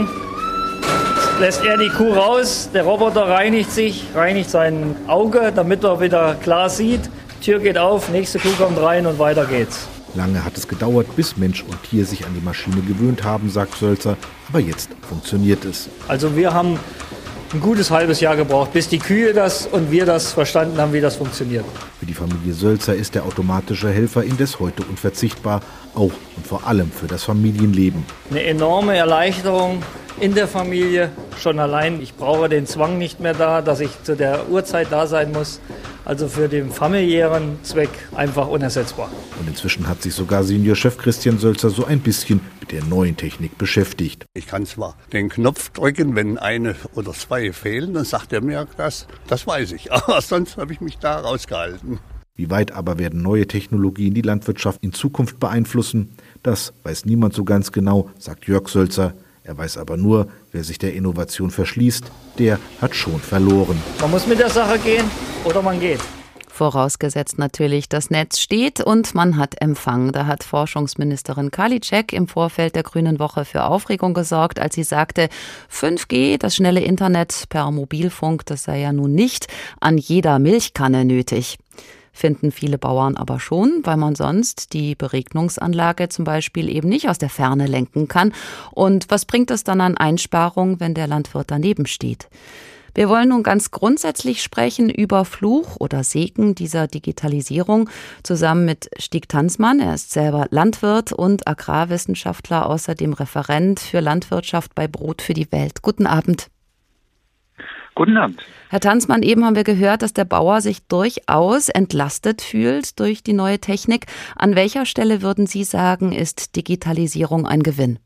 lässt er die Kuh raus. Der Roboter reinigt sich, reinigt sein Auge, damit er wieder klar sieht. Tür geht auf, nächste Kuh kommt rein und weiter geht's. Lange hat es gedauert, bis Mensch und Tier sich an die Maschine gewöhnt haben, sagt Sölzer. Aber jetzt funktioniert es. Also wir haben ein gutes halbes Jahr gebraucht, bis die Kühe das und wir das verstanden haben, wie das funktioniert. Für die Familie Sölzer ist der automatische Helfer indes heute unverzichtbar, auch und vor allem für das Familienleben. Eine enorme Erleichterung in der Familie, schon allein. Ich brauche den Zwang nicht mehr da, dass ich zu der Uhrzeit da sein muss. Also für den familiären Zweck einfach unersetzbar. Und inzwischen hat sich sogar Seniorchef Christian Sölzer so ein bisschen mit der neuen Technik beschäftigt. Ich kann zwar den Knopf drücken, wenn eine oder zwei fehlen, dann sagt er mir das, das weiß ich. Aber sonst habe ich mich da rausgehalten. Wie weit aber werden neue Technologien die Landwirtschaft in Zukunft beeinflussen? Das weiß niemand so ganz genau, sagt Jörg Sölzer. Er weiß aber nur, wer sich der Innovation verschließt, der hat schon verloren. Man muss mit der Sache gehen oder man geht. Vorausgesetzt natürlich, das Netz steht und man hat Empfang. Da hat Forschungsministerin Karliczek im Vorfeld der Grünen Woche für Aufregung gesorgt, als sie sagte, fünf G, das schnelle Internet per Mobilfunk, das sei ja nun nicht an jeder Milchkanne nötig. Finden viele Bauern aber schon, weil man sonst die Beregnungsanlage zum Beispiel eben nicht aus der Ferne lenken kann. Und was bringt es dann an Einsparung, wenn der Landwirt daneben steht? Wir wollen nun ganz grundsätzlich sprechen über Fluch oder Segen dieser Digitalisierung zusammen mit Stieg Tanzmann. Er ist selber Landwirt und Agrarwissenschaftler, außerdem Referent für Landwirtschaft bei Brot für die Welt. Guten Abend. Guten Abend. Herr Tanzmann, eben haben wir gehört, dass der Bauer sich durchaus entlastet fühlt durch die neue Technik. An welcher Stelle würden Sie sagen, ist Digitalisierung ein Gewinn?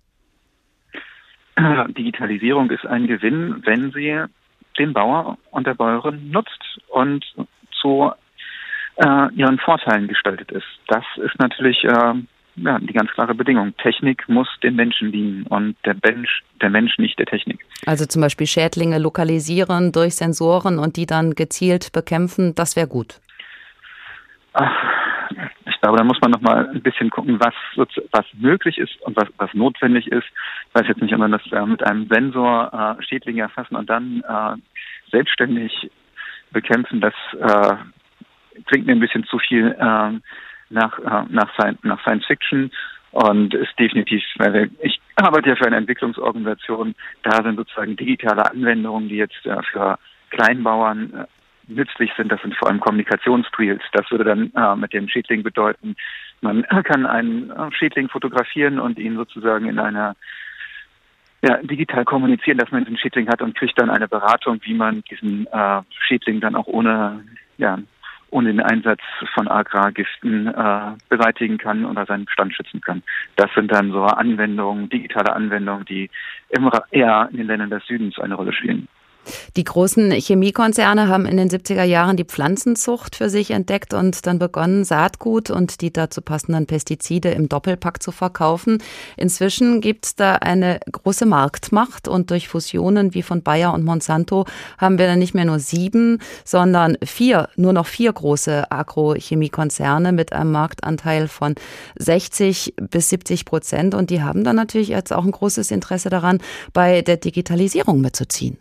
Digitalisierung ist ein Gewinn, wenn sie den Bauer und der Bäuerin nutzt und zu äh, ihren Vorteilen gestaltet ist. Das ist natürlich äh, ja, die ganz klare Bedingung. Technik muss dem Menschen dienen und der Mensch, der Mensch nicht der Technik. Also zum Beispiel Schädlinge lokalisieren durch Sensoren und die dann gezielt bekämpfen, das wäre gut. Ach, ich glaube, da muss man noch mal ein bisschen gucken, was, was möglich ist und was, was notwendig ist. Ich weiß jetzt nicht, ob man das äh, mit einem Sensor äh, Schädlinge erfassen und dann äh, selbstständig bekämpfen. Das äh, klingt mir ein bisschen zu viel äh, nach, äh, nach, Science, nach Science Fiction und ist definitiv, weil ich arbeite ja für eine Entwicklungsorganisation, da sind sozusagen digitale Anwendungen, die jetzt äh, für Kleinbauern äh, nützlich sind. Das sind vor allem Kommunikationstools. Das würde dann äh, mit dem Schädling bedeuten, man kann einen äh, Schädling fotografieren und ihn sozusagen in einer ja, digital kommunizieren, dass man diesen Schädling hat und kriegt dann eine Beratung, wie man diesen äh, Schädling dann auch ohne, ja, ohne den Einsatz von Agrargiften äh, beseitigen kann oder seinen Bestand schützen kann. Das sind dann so Anwendungen, digitale Anwendungen, die immer eher in den Ländern des Südens eine Rolle spielen. Die großen Chemiekonzerne haben in den siebziger Jahren die Pflanzenzucht für sich entdeckt und dann begonnen, Saatgut und die dazu passenden Pestizide im Doppelpack zu verkaufen. Inzwischen gibt es da eine große Marktmacht und durch Fusionen wie von Bayer und Monsanto haben wir dann nicht mehr nur sieben, sondern vier, nur noch vier große Agrochemiekonzerne mit einem Marktanteil von sechzig bis siebzig Prozent und die haben dann natürlich jetzt auch ein großes Interesse daran, bei der Digitalisierung mitzuziehen.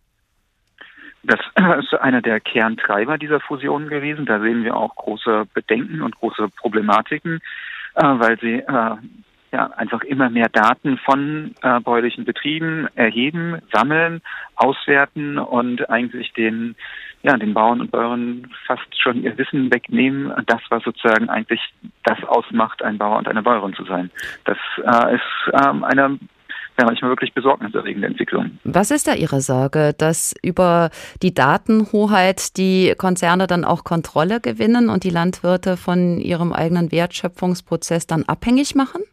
Das ist einer der Kerntreiber dieser Fusion gewesen. Da sehen wir auch große Bedenken und große Problematiken, äh, weil sie äh, ja einfach immer mehr Daten von äh, bäuerlichen Betrieben erheben, sammeln, auswerten und eigentlich den ja den Bauern und Bäuerinnen fast schon ihr Wissen wegnehmen. Das, was sozusagen eigentlich das ausmacht, ein Bauer und eine Bäuerin zu sein. Das äh, ist äh, eine ja, manchmal wirklich besorgniserregende Entwicklung. Was ist da Ihre Sorge, dass über die Datenhoheit die Konzerne dann auch Kontrolle gewinnen und die Landwirte von ihrem eigenen Wertschöpfungsprozess dann abhängig machen?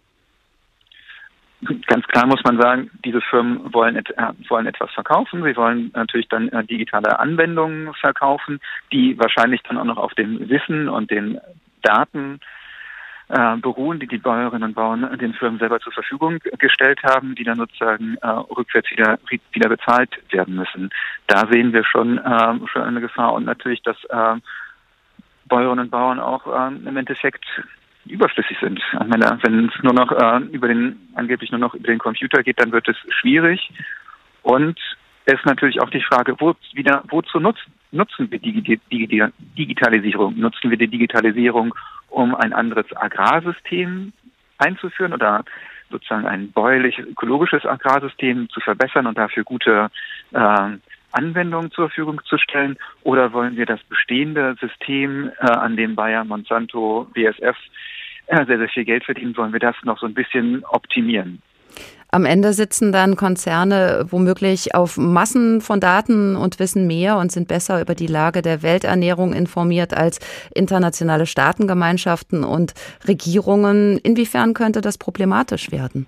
Ganz klar muss man sagen, diese Firmen wollen, et- äh, wollen etwas verkaufen. Sie wollen natürlich dann äh, digitale Anwendungen verkaufen, die wahrscheinlich dann auch noch auf dem Wissen und den Daten Äh, beruhen, die die Bäuerinnen und Bauern den Firmen selber zur Verfügung gestellt haben, die dann sozusagen äh, rückwärts wieder, wieder bezahlt werden müssen. Da sehen wir schon, äh, schon eine Gefahr und natürlich, dass äh, Bäuerinnen und Bauern auch äh, im Endeffekt überflüssig sind. Ich meine, wenn es nur noch äh, über den, angeblich nur noch über den Computer geht, dann wird es schwierig und es ist natürlich auch die Frage, wo wieder, wozu nutzen, nutzen wir die, die, die Digitalisierung? Nutzen wir die Digitalisierung, um ein anderes Agrarsystem einzuführen oder sozusagen ein bäuerlich-ökologisches Agrarsystem zu verbessern und dafür gute äh, Anwendungen zur Verfügung zu stellen? Oder wollen wir das bestehende System, äh, an dem Bayer, Monsanto, B A S F äh, sehr, sehr viel Geld verdienen, wollen wir das noch so ein bisschen optimieren? Am Ende sitzen dann Konzerne womöglich auf Massen von Daten und wissen mehr und sind besser über die Lage der Welternährung informiert als internationale Staatengemeinschaften und Regierungen. Inwiefern könnte das problematisch werden?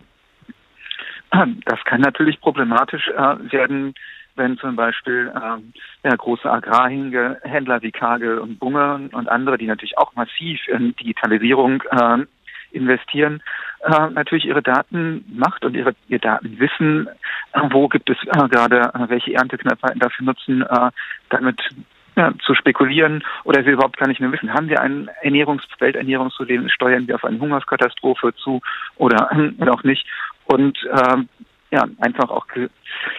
Das kann natürlich problematisch äh, werden, wenn zum Beispiel äh, ja, große Agrarhändler wie Kagel und Bunge und andere, die natürlich auch massiv in Digitalisierung äh, investieren, äh, natürlich ihre Datenmacht und ihre, ihr Datenwissen, äh, wo gibt es äh, gerade äh, welche Ernteknappheiten dafür nutzen, äh, damit ja, zu spekulieren oder wir überhaupt gar nicht mehr wissen, haben wir ein Ernährungs-, Welternährungsproblem, steuern wir auf eine Hungerskatastrophe zu oder, äh, oder auch nicht und äh, ja, einfach auch ge-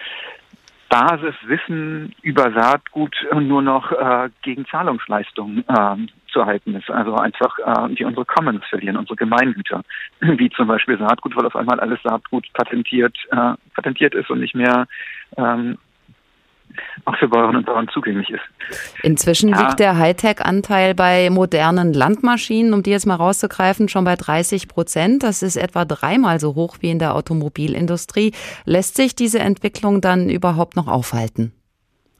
Basiswissen über Saatgut nur noch äh, gegen Zahlungsleistungen äh, zu erhalten ist. Also einfach äh, die unsere Commons verlieren, unsere Gemeingüter, wie zum Beispiel Saatgut, weil auf einmal alles Saatgut patentiert, äh, patentiert ist und nicht mehr ähm, auch für Bauern und Bauern zugänglich ist. Inzwischen ja. liegt der Hightech-Anteil bei modernen Landmaschinen, um die jetzt mal rauszugreifen, schon bei dreißig Prozent. Das ist etwa dreimal so hoch wie in der Automobilindustrie. Lässt sich diese Entwicklung dann überhaupt noch aufhalten?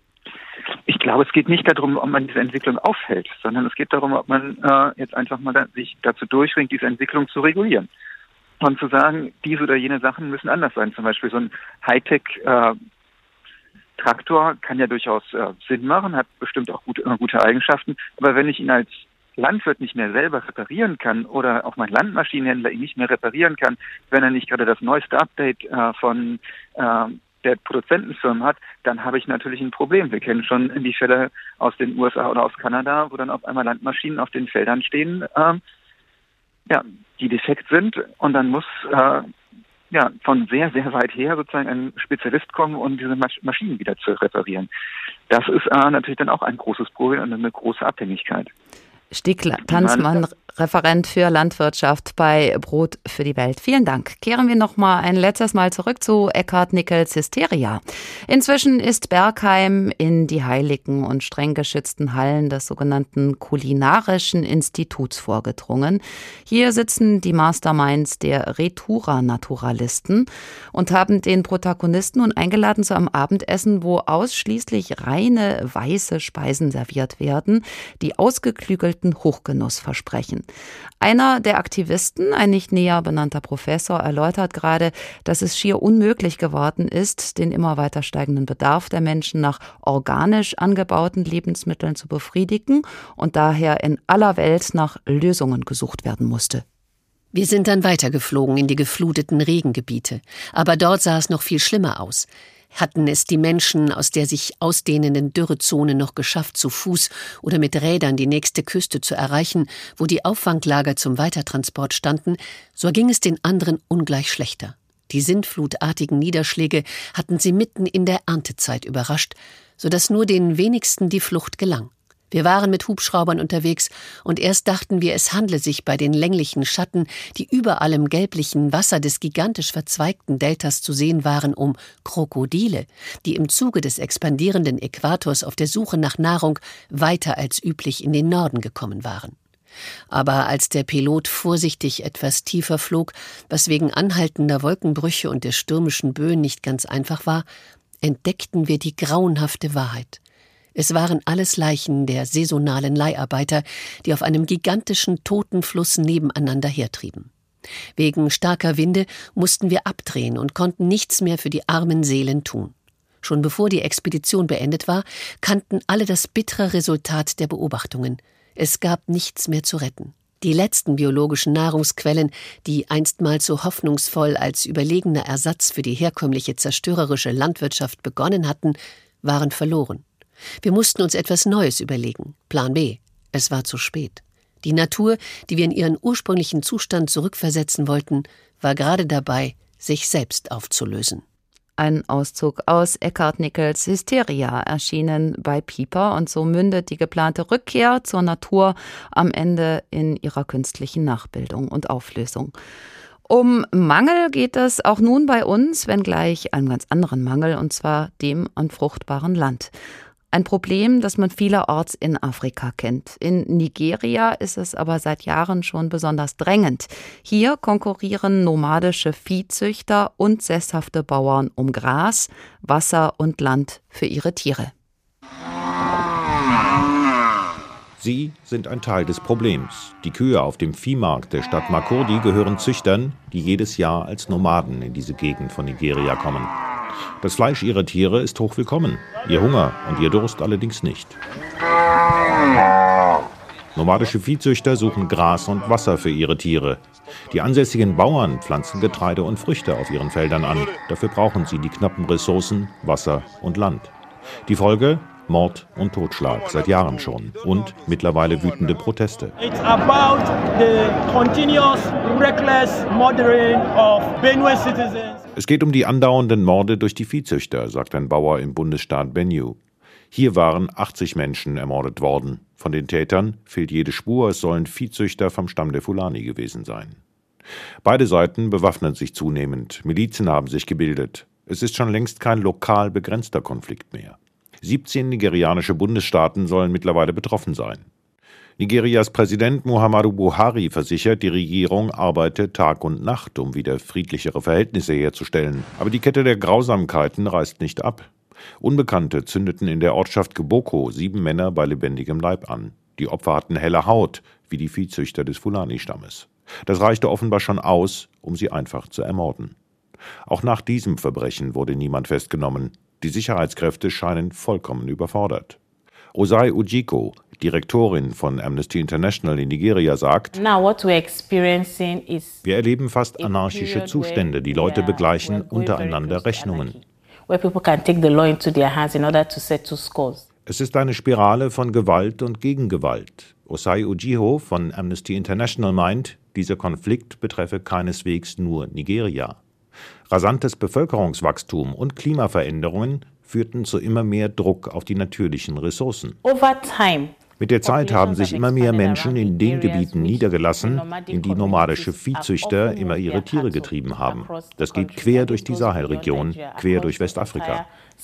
Ich glaube, es geht nicht darum, ob man diese Entwicklung aufhält, sondern es geht darum, ob man äh, jetzt einfach mal da, sich dazu durchringt, diese Entwicklung zu regulieren. Und zu sagen, diese oder jene Sachen müssen anders sein. Zum Beispiel so ein Hightech-Traktor äh, kann ja durchaus äh, Sinn machen, hat bestimmt auch gute, äh, gute Eigenschaften. Aber wenn ich ihn als Landwirt nicht mehr selber reparieren kann oder auch mein Landmaschinenhändler ihn nicht mehr reparieren kann, wenn er nicht gerade das neueste Update äh, von äh, der Produzentenfirmen hat, dann habe ich natürlich ein Problem. Wir kennen schon die Fälle aus den U S A oder aus Kanada, wo dann auf einmal Landmaschinen auf den Feldern stehen, äh, ja, die defekt sind, und dann muss äh, ja von sehr, sehr weit her sozusagen ein Spezialist kommen, um diese Masch- Maschinen wieder zu reparieren. Das ist äh, natürlich dann auch ein großes Problem und eine große Abhängigkeit. Stieg-Tanzmann, Referent für Landwirtschaft bei Brot für die Welt. Vielen Dank. Kehren wir noch mal ein letztes Mal zurück zu Eckhard Nickels Hysteria. Inzwischen ist Bergheim in die heiligen und streng geschützten Hallen des sogenannten Kulinarischen Instituts vorgedrungen. Hier sitzen die Masterminds der Retura-Naturalisten und haben den Protagonisten nun eingeladen zu einem Abendessen, wo ausschließlich reine weiße Speisen serviert werden, die ausgeklügelten Hochgenuss versprechen. Einer der Aktivisten, ein nicht näher benannter Professor, erläutert gerade, dass es schier unmöglich geworden ist, den immer weiter steigenden Bedarf der Menschen nach organisch angebauten Lebensmitteln zu befriedigen und daher in aller Welt nach Lösungen gesucht werden musste. Wir sind dann weitergeflogen in die gefluteten Regengebiete. Aber dort sah es noch viel schlimmer aus. Hatten es die Menschen aus der sich ausdehnenden Dürrezone noch geschafft, zu Fuß oder mit Rädern die nächste Küste zu erreichen, wo die Auffanglager zum Weitertransport standen, so ging es den anderen ungleich schlechter. Die sintflutartigen Niederschläge hatten sie mitten in der Erntezeit überrascht, sodass nur den wenigsten die Flucht gelang. Wir waren mit Hubschraubern unterwegs, und erst dachten wir, es handle sich bei den länglichen Schatten, die überall im gelblichen Wasser des gigantisch verzweigten Deltas zu sehen waren, um Krokodile, die im Zuge des expandierenden Äquators auf der Suche nach Nahrung weiter als üblich in den Norden gekommen waren. Aber als der Pilot vorsichtig etwas tiefer flog, was wegen anhaltender Wolkenbrüche und der stürmischen Böen nicht ganz einfach war, entdeckten wir die grauenhafte Wahrheit. Es waren alles Leichen der saisonalen Leiharbeiter, die auf einem gigantischen toten Fluss nebeneinander hertrieben. Wegen starker Winde mussten wir abdrehen und konnten nichts mehr für die armen Seelen tun. Schon bevor die Expedition beendet war, kannten alle das bittere Resultat der Beobachtungen. Es gab nichts mehr zu retten. Die letzten biologischen Nahrungsquellen, die einstmals so hoffnungsvoll als überlegener Ersatz für die herkömmliche zerstörerische Landwirtschaft begonnen hatten, waren verloren. Wir mussten uns etwas Neues überlegen. Plan B. Es war zu spät. Die Natur, die wir in ihren ursprünglichen Zustand zurückversetzen wollten, war gerade dabei, sich selbst aufzulösen. Ein Auszug aus Eckhard Nickels Hysteria, erschienen bei Piper, und so mündet die geplante Rückkehr zur Natur am Ende in ihrer künstlichen Nachbildung und Auflösung. Um Mangel geht es auch nun bei uns, wenngleich einen ganz anderen Mangel, und zwar dem an fruchtbarem Land. Ein Problem, das man vielerorts in Afrika kennt. In Nigeria ist es aber seit Jahren schon besonders drängend. Hier konkurrieren nomadische Viehzüchter und sesshafte Bauern um Gras, Wasser und Land für ihre Tiere. Sie sind ein Teil des Problems. Die Kühe auf dem Viehmarkt der Stadt Makurdi gehören Züchtern, die jedes Jahr als Nomaden in diese Gegend von Nigeria kommen. Das Fleisch ihrer Tiere ist hochwillkommen, ihr Hunger und ihr Durst allerdings nicht. Nomadische Viehzüchter suchen Gras und Wasser für ihre Tiere. Die ansässigen Bauern pflanzen Getreide und Früchte auf ihren Feldern an. Dafür brauchen sie die knappen Ressourcen Wasser und Land. Die Folge? Mord und Totschlag, seit Jahren schon. Und mittlerweile wütende Proteste. It's about the continuous reckless murdering of Benue citizens. Es geht um die andauernden Morde durch die Viehzüchter, sagt ein Bauer im Bundesstaat Benue. Hier waren achtzig Menschen ermordet worden. Von den Tätern fehlt jede Spur, es sollen Viehzüchter vom Stamm der Fulani gewesen sein. Beide Seiten bewaffnen sich zunehmend, Milizen haben sich gebildet. Es ist schon längst kein lokal begrenzter Konflikt mehr. siebzehn nigerianische Bundesstaaten sollen mittlerweile betroffen sein. Nigerias Präsident Muhammadu Buhari versichert, die Regierung arbeite Tag und Nacht, um wieder friedlichere Verhältnisse herzustellen. Aber die Kette der Grausamkeiten reißt nicht ab. Unbekannte zündeten in der Ortschaft Gboko sieben Männer bei lebendigem Leib an. Die Opfer hatten helle Haut, wie die Viehzüchter des Fulani-Stammes. Das reichte offenbar schon aus, um sie einfach zu ermorden. Auch nach diesem Verbrechen wurde niemand festgenommen. Die Sicherheitskräfte scheinen vollkommen überfordert. Osai Ujiko, Direktorin von Amnesty International in Nigeria, sagt: Wir erleben fast anarchische Zustände. Die Leute begleichen untereinander Rechnungen. Es ist eine Spirale von Gewalt und Gegengewalt. Osai Ujiko von Amnesty International meint, dieser Konflikt betreffe keineswegs nur Nigeria. Rasantes Bevölkerungswachstum und Klimaveränderungen führten zu immer mehr Druck auf die natürlichen Ressourcen. Mit der Zeit haben sich immer mehr Menschen in den Gebieten niedergelassen, in die nomadische Viehzüchter immer ihre Tiere getrieben haben. Das geht quer durch die Sahelregion, quer durch Westafrika.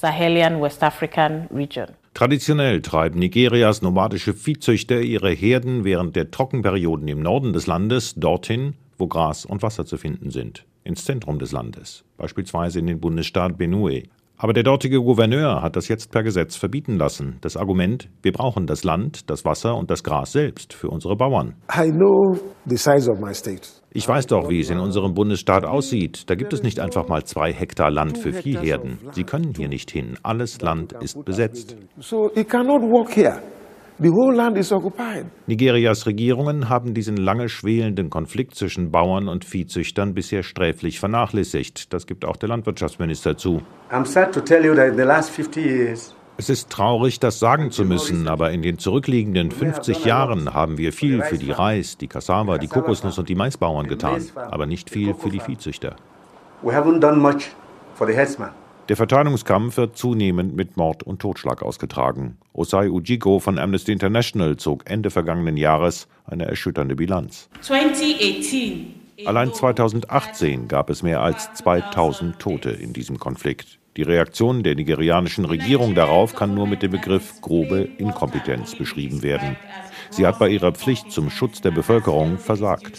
Traditionell treiben Nigerias nomadische Viehzüchter ihre Herden während der Trockenperioden im Norden des Landes dorthin, wo Gras und Wasser zu finden sind, ins Zentrum des Landes, beispielsweise in den Bundesstaat Benue. Aber der dortige Gouverneur hat das jetzt per Gesetz verbieten lassen. Das Argument: Wir brauchen das Land, das Wasser und das Gras selbst für unsere Bauern. Ich weiß doch, wie es in unserem Bundesstaat aussieht. Da gibt es nicht einfach mal zwei Hektar Land für Viehherden. Sie können hier nicht hin. Alles Land ist besetzt. Nigerias Regierungen haben diesen lange schwelenden Konflikt zwischen Bauern und Viehzüchtern bisher sträflich vernachlässigt. Das gibt auch der Landwirtschaftsminister zu. Es ist traurig, das sagen zu müssen, aber in den zurückliegenden fünfzig Jahren haben wir viel für die Reis-, die Cassava-, die Kokosnuss- und die Maisbauern getan, aber nicht viel für die Viehzüchter. Der Verteilungskampf wird zunehmend mit Mord und Totschlag ausgetragen. Osai Ujiko von Amnesty International zog Ende vergangenen Jahres eine erschütternde Bilanz. Allein zweitausendachtzehn gab es mehr als zweitausend Tote in diesem Konflikt. Die Reaktion der nigerianischen Regierung darauf kann nur mit dem Begriff grobe Inkompetenz beschrieben werden. Sie hat bei ihrer Pflicht zum Schutz der Bevölkerung versagt.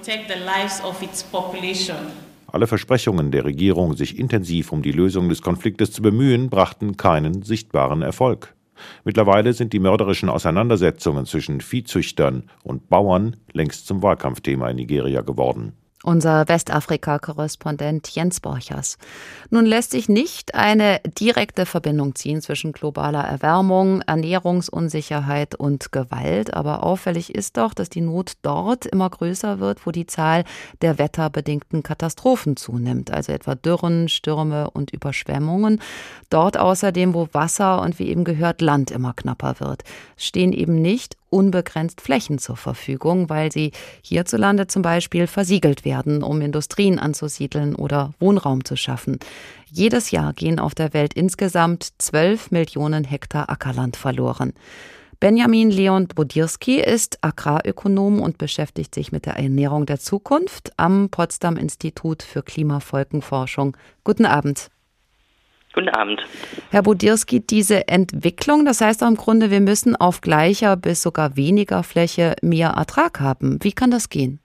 Alle Versprechungen der Regierung, sich intensiv um die Lösung des Konfliktes zu bemühen, brachten keinen sichtbaren Erfolg. Mittlerweile sind die mörderischen Auseinandersetzungen zwischen Viehzüchtern und Bauern längst zum Wahlkampfthema in Nigeria geworden. Unser Westafrika-Korrespondent Jens Borchers. Nun lässt sich nicht eine direkte Verbindung ziehen zwischen globaler Erwärmung, Ernährungsunsicherheit und Gewalt. Aber auffällig ist doch, dass die Not dort immer größer wird, wo die Zahl der wetterbedingten Katastrophen zunimmt. Also etwa Dürren, Stürme und Überschwemmungen. Dort außerdem, wo Wasser und wie eben gehört, Land immer knapper wird. Stehen eben nicht unbegrenzt Flächen zur Verfügung, weil sie hierzulande zum Beispiel versiegelt werden, um Industrien anzusiedeln oder Wohnraum zu schaffen. Jedes Jahr gehen auf der Welt insgesamt zwölf Millionen Hektar Ackerland verloren. Benjamin Leon Bodirski ist Agrarökonom und beschäftigt sich mit der Ernährung der Zukunft am Potsdam Institut für Klimafolgenforschung. Guten Abend. Guten Abend. Herr Bodirski, diese Entwicklung, das heißt auch im Grunde, wir müssen auf gleicher bis sogar weniger Fläche mehr Ertrag haben. Wie kann das gehen?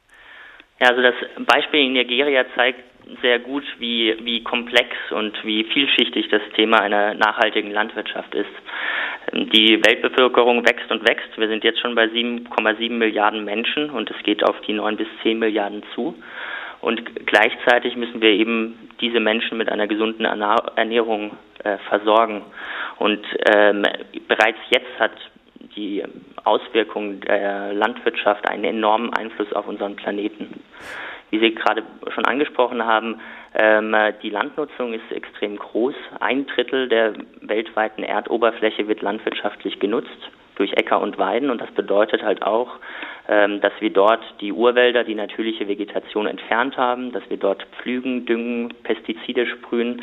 Ja, also das Beispiel in Nigeria zeigt sehr gut, wie, wie komplex und wie vielschichtig das Thema einer nachhaltigen Landwirtschaft ist. Die Weltbevölkerung wächst und wächst. Wir sind jetzt schon bei sieben Komma sieben Milliarden Menschen und es geht auf die neun bis zehn Milliarden zu. Und gleichzeitig müssen wir eben diese Menschen mit einer gesunden Ernährung äh, versorgen. Und ähm, bereits jetzt hat die Auswirkung der Landwirtschaft einen enormen Einfluss auf unseren Planeten. Wie Sie gerade schon angesprochen haben, ähm, die Landnutzung ist extrem groß. Ein Drittel der weltweiten Erdoberfläche wird landwirtschaftlich genutzt durch Äcker und Weiden. Und das bedeutet halt auch, ähm, dass wir dort die Urwälder, die natürliche Vegetation entfernt haben, dass wir dort pflügen, düngen, Pestizide sprühen.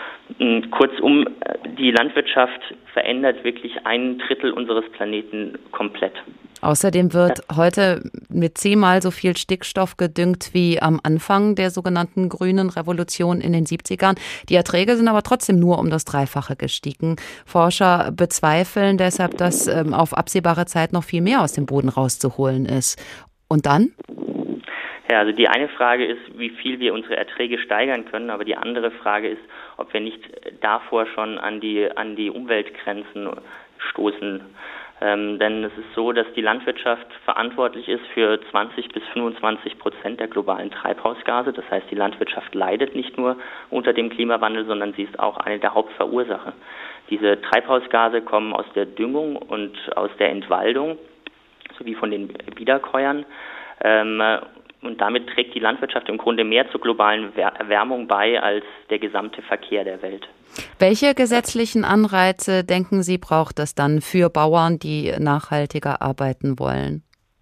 Kurzum, die Landwirtschaft verändert wirklich ein Drittel unseres Planeten komplett. Außerdem wird heute mit zehnmal so viel Stickstoff gedüngt wie am Anfang der sogenannten grünen Revolution in den siebzigern. Die Erträge sind aber trotzdem nur um das Dreifache gestiegen. Forscher bezweifeln deshalb, dass ähm, auf absehbare Zeit noch viel mehr aus dem Boden rauszuholen ist. Und dann? Ja, also die eine Frage ist, wie viel wir unsere Erträge steigern können, aber die andere Frage ist, ob wir nicht davor schon an die, an die Umweltgrenzen stoßen. Ähm, denn es ist so, dass die Landwirtschaft verantwortlich ist für zwanzig bis fünfundzwanzig Prozent der globalen Treibhausgase. Das heißt, die Landwirtschaft leidet nicht nur unter dem Klimawandel, sondern sie ist auch eine der Hauptverursacher. Diese Treibhausgase kommen aus der Düngung und aus der Entwaldung sowie von den Wiederkäuern. Ähm, und damit trägt die Landwirtschaft im Grunde mehr zur globalen Erwärmung bei als der gesamte Verkehr der Welt. Welche gesetzlichen Anreize, denken Sie, braucht es dann für Bauern, die nachhaltiger arbeiten wollen?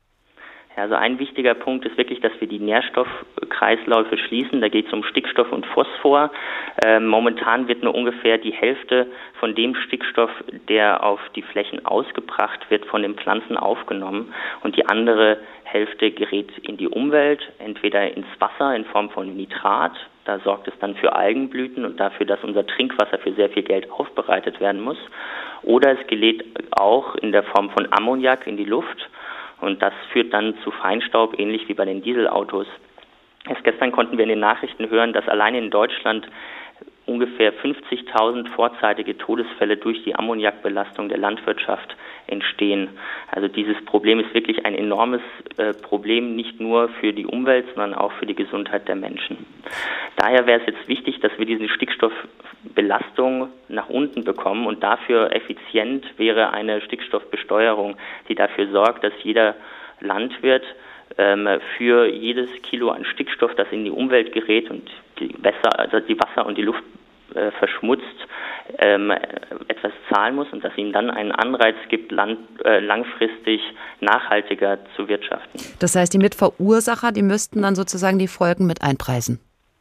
Ja, also ein wichtiger Punkt ist wirklich, dass wir die Nährstoffkreisläufe schließen. Da geht es um Stickstoff und Phosphor. Ähm, momentan wird nur ungefähr die Hälfte von dem Stickstoff, der auf die Flächen ausgebracht wird, von den Pflanzen aufgenommen. Und die andere Hälfte gerät in die Umwelt, entweder ins Wasser in Form von Nitrat. Da sorgt es dann für Algenblüten und dafür, dass unser Trinkwasser für sehr viel Geld aufbereitet werden muss. Oder es gerät auch in der Form von Ammoniak in die Luft. Und das führt dann zu Feinstaub, ähnlich wie bei den Dieselautos. Erst gestern konnten wir in den Nachrichten hören, dass allein in Deutschland ungefähr fünfzigtausend vorzeitige Todesfälle durch die Ammoniakbelastung der Landwirtschaft entstehen. Also dieses Problem ist wirklich ein enormes äh, Problem, nicht nur für die Umwelt, sondern auch für die Gesundheit der Menschen. Daher wäre es jetzt wichtig, dass wir diese Stickstoffbelastung nach unten bekommen und dafür effizient wäre eine Stickstoffbesteuerung, die dafür sorgt, dass jeder Landwirt ähm, für jedes Kilo an Stickstoff, das in die Umwelt gerät und die Wasser, also die Wasser und die Luft äh, verschmutzt, ähm, etwas zahlen muss und dass ihm dann einen Anreiz gibt, land, äh, langfristig nachhaltiger zu wirtschaften. Das heißt, die Mitverursacher, die müssten dann sozusagen die Folgen mit einpreisen.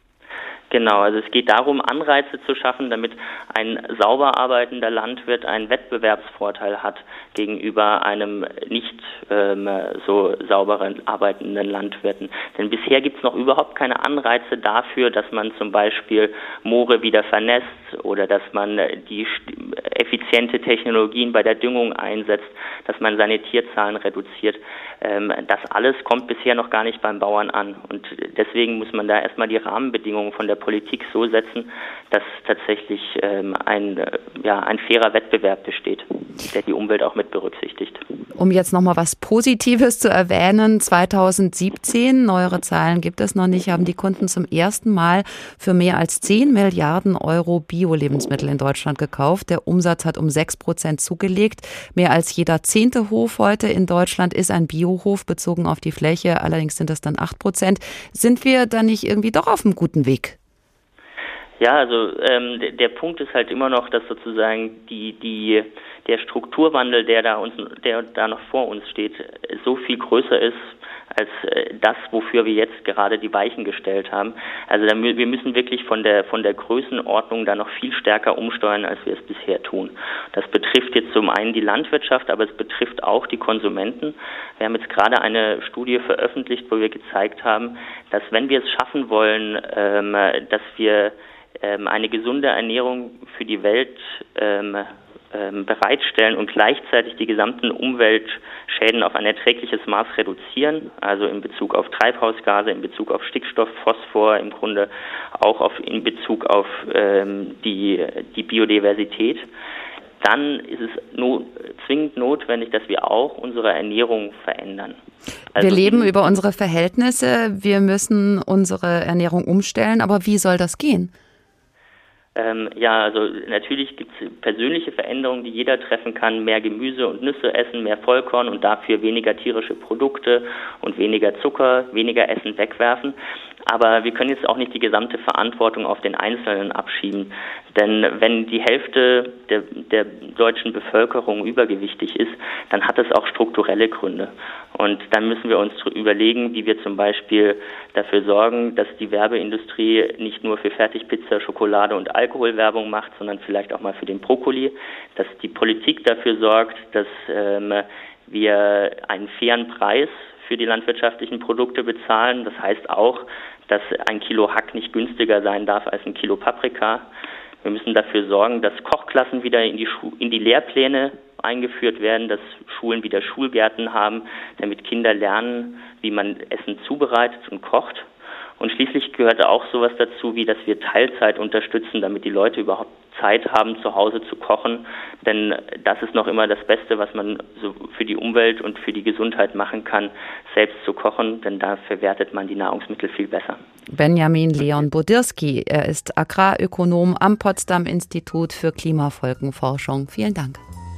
Genau, also es geht darum, Anreize zu schaffen, damit ein sauber arbeitender Landwirt einen Wettbewerbsvorteil hat gegenüber einem nicht ähm, so sauberen arbeitenden Landwirten. Denn bisher gibt es noch überhaupt keine Anreize dafür, dass man zum Beispiel Moore wieder vernässt oder dass man die effiziente Technologien bei der Düngung einsetzt, dass man seine Tierzahlen reduziert. Ähm, das alles kommt bisher noch gar nicht beim Bauern an. Und deswegen muss man da erstmal die Rahmenbedingungen von der Politik so setzen, dass tatsächlich ähm, ein, äh, ja, ein fairer Wettbewerb besteht, der die Umwelt auch mit berücksichtigt. Um jetzt nochmal was Positives zu erwähnen, zweitausendsiebzehn, neuere Zahlen gibt es noch nicht, haben die Kunden zum ersten Mal für mehr als zehn Milliarden Euro Bio-Lebensmittel in Deutschland gekauft. Der Umsatz hat um sechs Prozent zugelegt. Mehr als jeder zehnte Hof heute in Deutschland ist ein Biohof, bezogen auf die Fläche. Allerdings sind das dann acht Prozent. Sind wir da nicht irgendwie doch auf einem guten Weg? Ja, also ähm, der, der Punkt ist halt immer noch, dass sozusagen die, die, der Strukturwandel, der da uns, der da noch vor uns steht, so viel größer ist als äh, das, wofür wir jetzt gerade die Weichen gestellt haben. Also da, wir müssen wirklich von der von der Größenordnung da noch viel stärker umsteuern, als wir es bisher tun. Das betrifft jetzt zum einen die Landwirtschaft, aber es betrifft auch die Konsumenten. Wir haben jetzt gerade eine Studie veröffentlicht, wo wir gezeigt haben, dass wenn wir es schaffen wollen, ähm, dass wir eine gesunde Ernährung für die Welt ähm, ähm, bereitstellen und gleichzeitig die gesamten Umweltschäden auf ein erträgliches Maß reduzieren, also in Bezug auf Treibhausgase, in Bezug auf Stickstoff, Phosphor, im Grunde auch auf, in Bezug auf ähm, die, die Biodiversität, dann ist es not, zwingend notwendig, dass wir auch unsere Ernährung verändern. Also wir leben über unsere Verhältnisse, wir müssen unsere Ernährung umstellen, aber wie soll das gehen? Ähm, ja, also natürlich gibt es persönliche Veränderungen, die jeder treffen kann. Mehr Gemüse und Nüsse essen, mehr Vollkorn und dafür weniger tierische Produkte und weniger Zucker, weniger Essen wegwerfen. Aber wir können jetzt auch nicht die gesamte Verantwortung auf den Einzelnen abschieben. Denn wenn die Hälfte der, der deutschen Bevölkerung übergewichtig ist, dann hat es auch strukturelle Gründe. Und dann müssen wir uns überlegen, wie wir zum Beispiel dafür sorgen, dass die Werbeindustrie nicht nur für Fertigpizza, Schokolade und Alkohol Werbung macht, sondern vielleicht auch mal für den Brokkoli. Dass die Politik dafür sorgt, dass ähm, wir einen fairen Preis für die landwirtschaftlichen Produkte bezahlen. Das heißt auch, dass ein Kilo Hack nicht günstiger sein darf als ein Kilo Paprika. Wir müssen dafür sorgen, dass Kochklassen wieder in die, Schu- in die Lehrpläne eingeführt werden, dass Schulen wieder Schulgärten haben, damit Kinder lernen wie man Essen zubereitet und kocht. Und schließlich gehört auch sowas dazu, wie dass wir Teilzeit unterstützen, damit die Leute überhaupt Zeit haben, zu Hause zu kochen. Denn das ist noch immer das Beste, was man so für die Umwelt und für die Gesundheit machen kann, selbst zu kochen, denn da verwertet man die Nahrungsmittel viel besser. Benjamin Leon Bodirski, er ist Agrarökonom am Potsdam Institut für Klimafolgenforschung. Vielen Dank.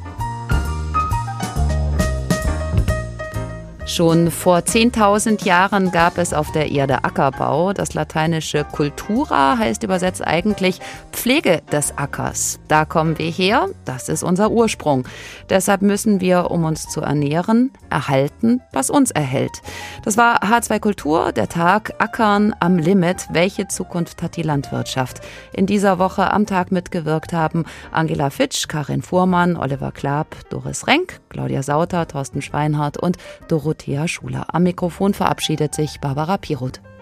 Schon vor zehntausend Jahren gab es auf der Erde Ackerbau. Das lateinische cultura heißt übersetzt eigentlich Pflege des Ackers. Da kommen wir her, das ist unser Ursprung. Deshalb müssen wir, um uns zu ernähren, erhalten, was uns erhält. Das war H zwei Kultur, der Tag Ackern am Limit. Welche Zukunft hat die Landwirtschaft? In dieser Woche am Tag mitgewirkt haben Angela Fitsch, Karin Fuhrmann, Oliver Klab, Doris Renk, Claudia Sauter, Thorsten Schweinhardt und Dorothea Schuler. Am Mikrofon verabschiedet sich Barbara Piroth.